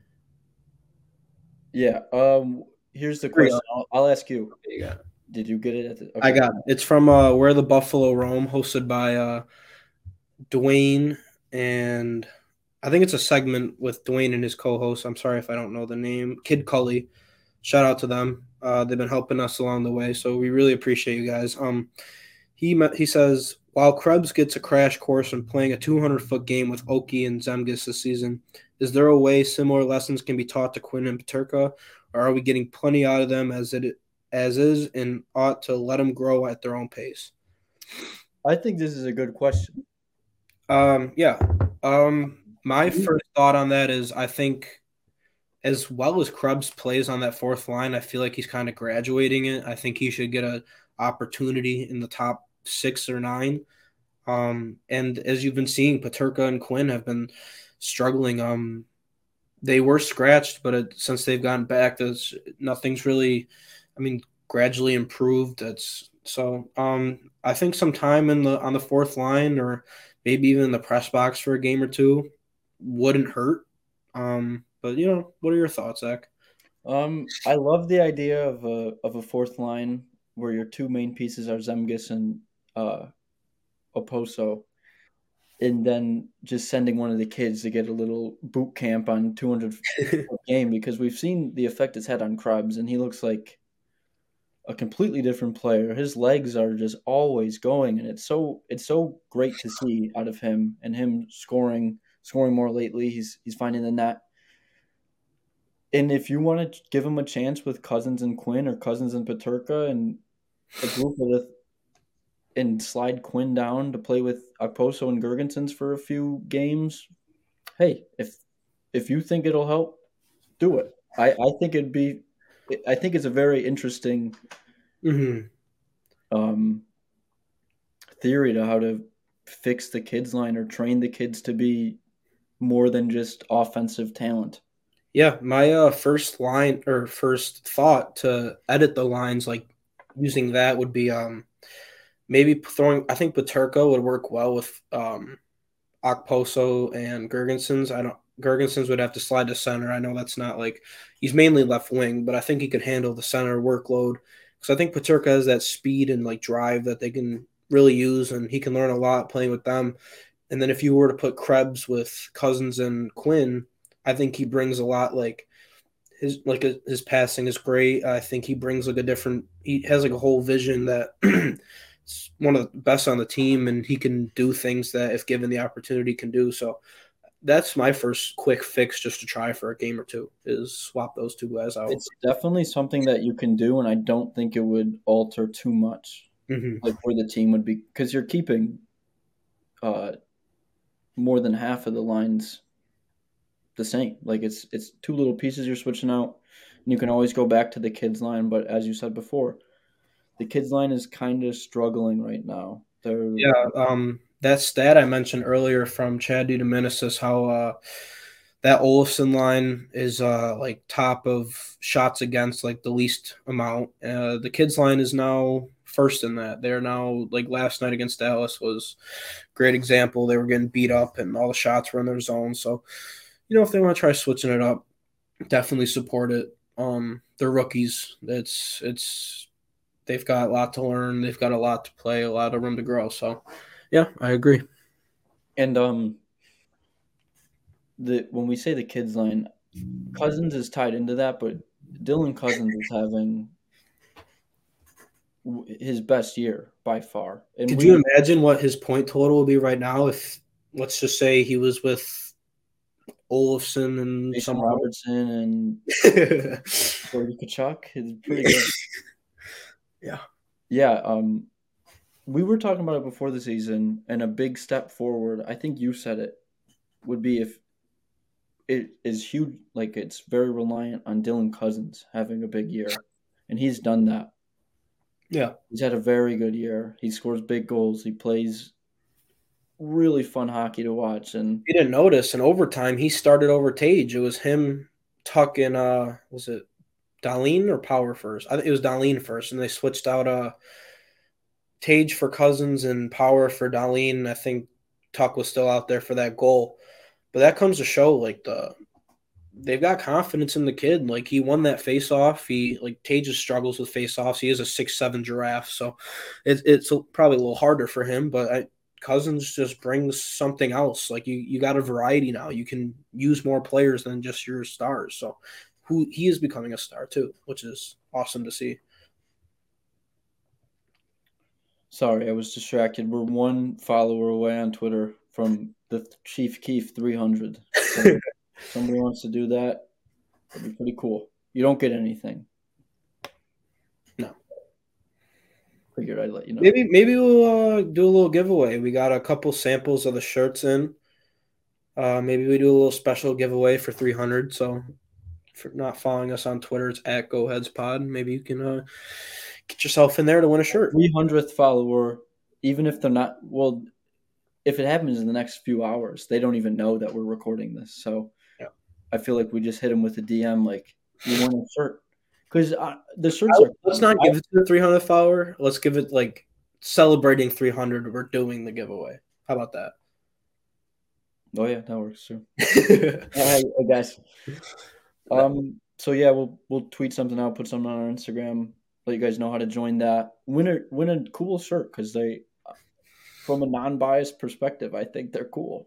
Yeah. Here's the question. I'll ask you. You got it. Did you get it at the? Okay. I got it. It's from Where the Buffalo Roam, hosted by Dwayne, and I think it's a segment with Dwayne and his co-host. I'm sorry if I don't know the name. Kid Cully. Shout out to them. They've been helping us along the way, so we really appreciate you guys. He says, while Krebs gets a crash course in playing a 200-foot game with Oki and Zemgus this season, is there a way similar lessons can be taught to Quinn and Peterka, or are we getting plenty out of them as is and ought to let them grow at their own pace? I think this is a good question. Yeah. My first thought on that is I think as well as Krebs plays on that fourth line, I feel like he's kind of graduating it. I think he should get an opportunity in the top 6 or 9. And as you've been seeing, Peterka and Quinn have been struggling. They were scratched, but since they've gotten back, nothing's really, gradually improved. I think some time on the fourth line or maybe even in the press box for a game or two wouldn't hurt. But what are your thoughts, Zach? I love the idea of a fourth line where your two main pieces are Zemgus and Oposo, and then just sending one of the kids to get a little boot camp on 200 game because we've seen the effect it's had on Krebs, and he looks like a completely different player. His legs are just always going, and it's so great to see out of him and him scoring more lately. He's finding the net. And if you want to give him a chance with Cousins and Quinn or Cousins and Peterka and a group of and slide Quinn down to play with Okposo and Girgensons for a few games, hey, if you think it'll help, do it. I think it's a very interesting theory to how to fix the kids line or train the kids to be more than just offensive talent. Yeah, my first thought to edit the lines like using that would be maybe throwing. I think Peterka would work well with Okposo and Girgensons. Girgensons would have to slide to center. I know that's not he's mainly left wing, but I think he could handle the center workload because I think Peterka has that speed and drive that they can really use, and he can learn a lot playing with them. And then if you were to put Krebs with Cousins and Quinn, I think he brings a lot. His passing is great. I think he brings he has a whole vision that it's one of the best on the team, and he can do things that if given the opportunity can do. So that's my first quick fix just to try for a game or two is swap those two guys out. It's definitely something that you can do, and I don't think it would alter too much, like where the team would be, because you're keeping more than half of the lines the same. Like it's two little pieces you're switching out, and you can always go back to the kids line. But as you said before, the kids line is kind of struggling right now. That stat I mentioned earlier from Chad DeDominicis, how that Olofsson line is like top of shots against, like the least amount. The kids line is now first in that. They're now, like last night against Dallas was a great example. They were getting beat up and all the shots were in their zone. So, if they want to try switching it up, definitely support it. They're rookies. They've got a lot to learn. They've got a lot to play, a lot of room to grow. So, yeah, I agree. And when we say the kids line, Cousins is tied into that, but Dylan Cousins is having his best year by far. And could you imagine what his point total would be right now if, let's just say, he was with Olofsson and Jason Robertson and Brody Tkachuk? Is pretty good. Yeah. We were talking about it before the season, and a big step forward, I think you said it, would be if it is huge, like it's very reliant on Dylan Cousins having a big year, and he's done that. Yeah. He's had a very good year. He scores big goals. He plays really fun hockey to watch. And you didn't notice in overtime, he started over Tage. It was him, Tuck, and was it Dahlin or Power first? I think it was Dahlin first, and they switched out Tage for Cousins and Power for Dahlin. I think Tuck was still out there for that goal. But that comes to show, like, they've got confidence in the kid. Like, he won that face-off. Tage struggles with face-offs. He is a 6'7" giraffe, so it's probably a little harder for him. But Cousins just brings something else. Like, you got a variety now. You can use more players than just your stars. So he is becoming a star too, which is awesome to see. Sorry, I was distracted. We're one follower away on Twitter from the Chief Keef 300. So somebody wants to do that, it'd be pretty cool. You don't get anything. No. Figured I'd let you know. Maybe we'll do a little giveaway. We got a couple samples of the shirts in. Maybe we do a little special giveaway for 300. So if you're not following us on Twitter, it's at GoHeadsPod. Maybe you can get yourself in there to win a shirt. 300th follower, even if they're not, well, if it happens in the next few hours, they don't even know that we're recording this. So yeah. I feel like we just hit them with a DM like, you want a shirt? Because the shirts are... Let's not give it to the 300th follower. Let's give it like celebrating 300. We're doing the giveaway. How about that? Oh, yeah, that works too. All right, guys. So, yeah, we'll tweet something out, put something on our Instagram, let you guys know how to join that. Win a cool shirt because they... From a non-biased perspective, I think they're cool.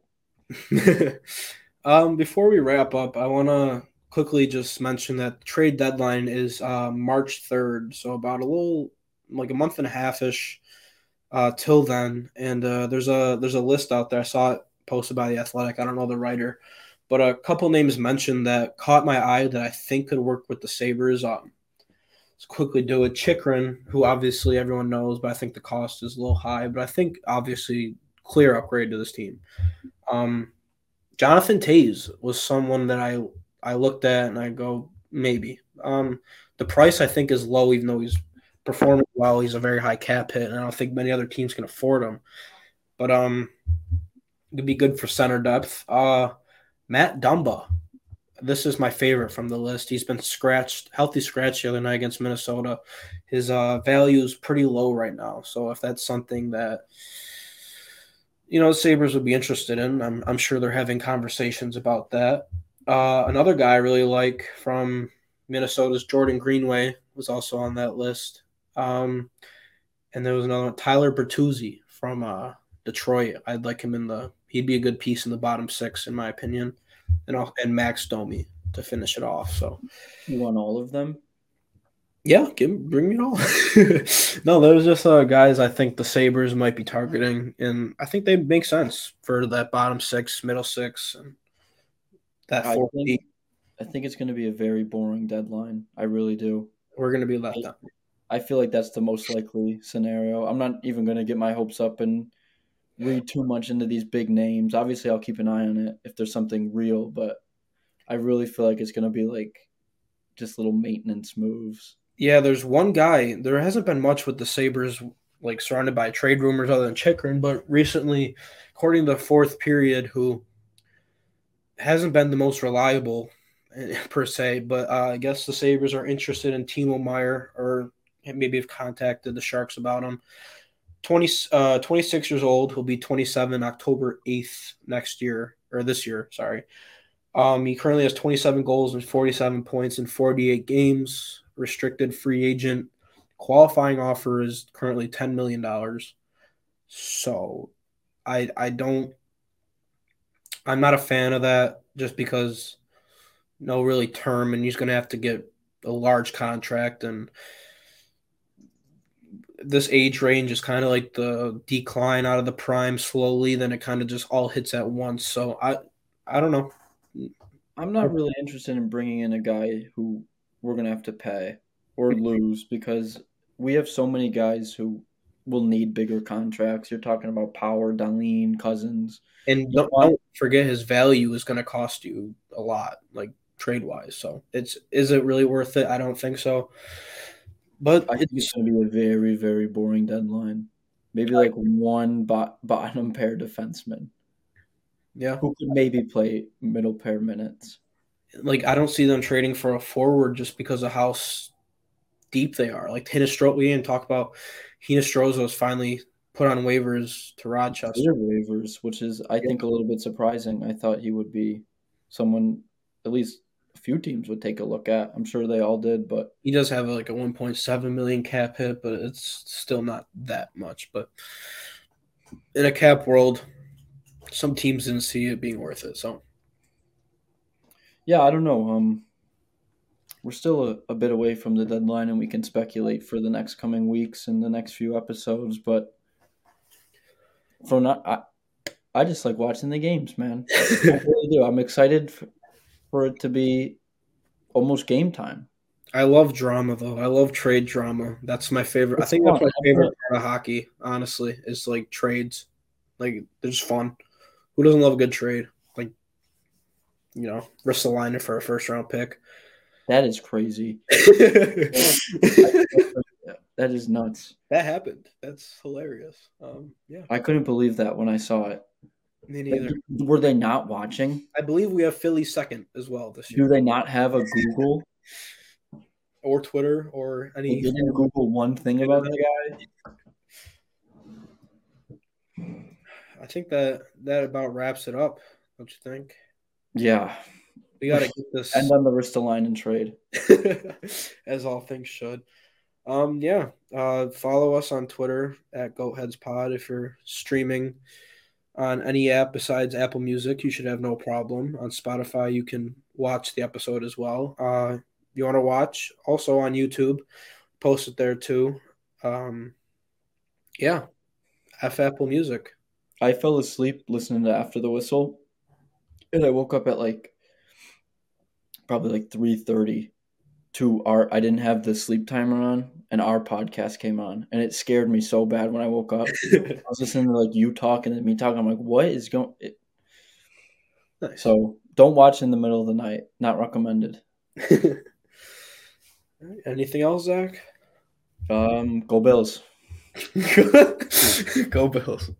Before we wrap up, I want to quickly just mention that the trade deadline is March 3rd, so about a month and a half-ish till then. And there's a list out there. I saw it posted by The Athletic. I don't know the writer, but a couple names mentioned that caught my eye that I think could work with the Sabres. Quickly do it. Chychrun, who obviously everyone knows, but I think the cost is a little high. But I think obviously clear upgrade to this team. Jonathan Toews was someone that I looked at and I go maybe. The price I think is low, even though he's performing well. He's a very high cap hit, and I don't think many other teams can afford him. But it could be good for center depth. Matt Dumba. This is my favorite from the list. He's been healthy scratch the other night against Minnesota. His value is pretty low right now. So if that's something that, the Sabres would be interested in, I'm sure they're having conversations about that. Another guy I really like from Minnesota's Jordan Greenway was also on that list. And there was another one, Tyler Bertuzzi from Detroit. I'd like him he'd be a good piece in the bottom six, in my opinion. And Max Domi to finish it off. So you want all of them? Yeah, bring me it all. No, those are just guys I think the Sabres might be targeting, and I think they make sense for that bottom six, middle six, and that I 4-8. think it's going to be a very boring deadline. I really do. We're going to be left out. I feel like that's the most likely scenario. I'm not even going to get my hopes up and read too much into these big names. Obviously, I'll keep an eye on it if there's something real, but I really feel like it's going to be like just little maintenance moves. Yeah, there's one guy. There hasn't been much with the Sabres, like surrounded by trade rumors other than Chikrin, but recently, according to the fourth period, who hasn't been the most reliable per se, but I guess the Sabres are interested in Timo Meier, or maybe have contacted the Sharks about him. 26 years old. He'll be 27 October 8th next year, or this year, sorry. He currently has 27 goals and 47 points in 48 games. Restricted free agent. Qualifying offer is currently $10 million. So I'm not a fan of that just because no really term, and he's going to have to get a large contract, and this age range is kind of like the decline out of the prime slowly, then it kind of just all hits at once. So I don't know. I'm not really interested in bringing in a guy who we're going to have to pay or lose because we have so many guys who will need bigger contracts. You're talking about Power, Dahlin, Cousins. And don't forget his value is going to cost you a lot, like trade wise. So is it really worth it? I don't think so. But I think it's going to be a very, very boring deadline. Maybe like one bottom pair defenseman. Yeah. Who could maybe play middle pair minutes. Like, I don't see them trading for a forward just because of how deep they are. Like, we didn't talk about Hinostroza's finally put on waivers to Rochester. Waivers, which is, I think, a little bit surprising. I thought he would be someone at least a few teams would take a look at. I'm sure they all did, but he does have like a 1.7 million cap hit, but it's still not that much. But in a cap world, some teams didn't see it being worth it. So yeah, I don't know. We're still a bit away from the deadline, and we can speculate for the next coming weeks and the next few episodes. But I just like watching the games, man. I really do. I'm excited for it to be almost game time. I love drama, though. I love trade drama. That's my favorite. I think that's my favorite part of hockey, honestly, is like trades. Like, they're just fun. Who doesn't love a good trade? Like, Ristolainen for a first-round pick. That is crazy. That is nuts. That happened. That's hilarious. Yeah. I couldn't believe that when I saw it. Me neither. Were they not watching? I believe we have Philly second as well this year. Do they not have a Google? Or Twitter or any. They didn't Google one thing about the guy. I think that about wraps it up. Don't you think? Yeah. We got to get this. End on the Ristolainen trade. As all things should. Yeah. Follow us on Twitter at GoatHeadsPod. If you're streaming on any app besides Apple Music, you should have no problem. On Spotify, you can watch the episode as well. You want to watch also on YouTube, post it there too. Yeah. Apple Music. I fell asleep listening to After the Whistle, and I woke up at probably 3:30 I didn't have the sleep timer on, and our podcast came on, and it scared me so bad when I woke up. I was listening to you talking and me talking. I'm like, what is going? Nice. So don't watch in the middle of the night. Not recommended. Anything else, Zach? Go Bills. Go Bills.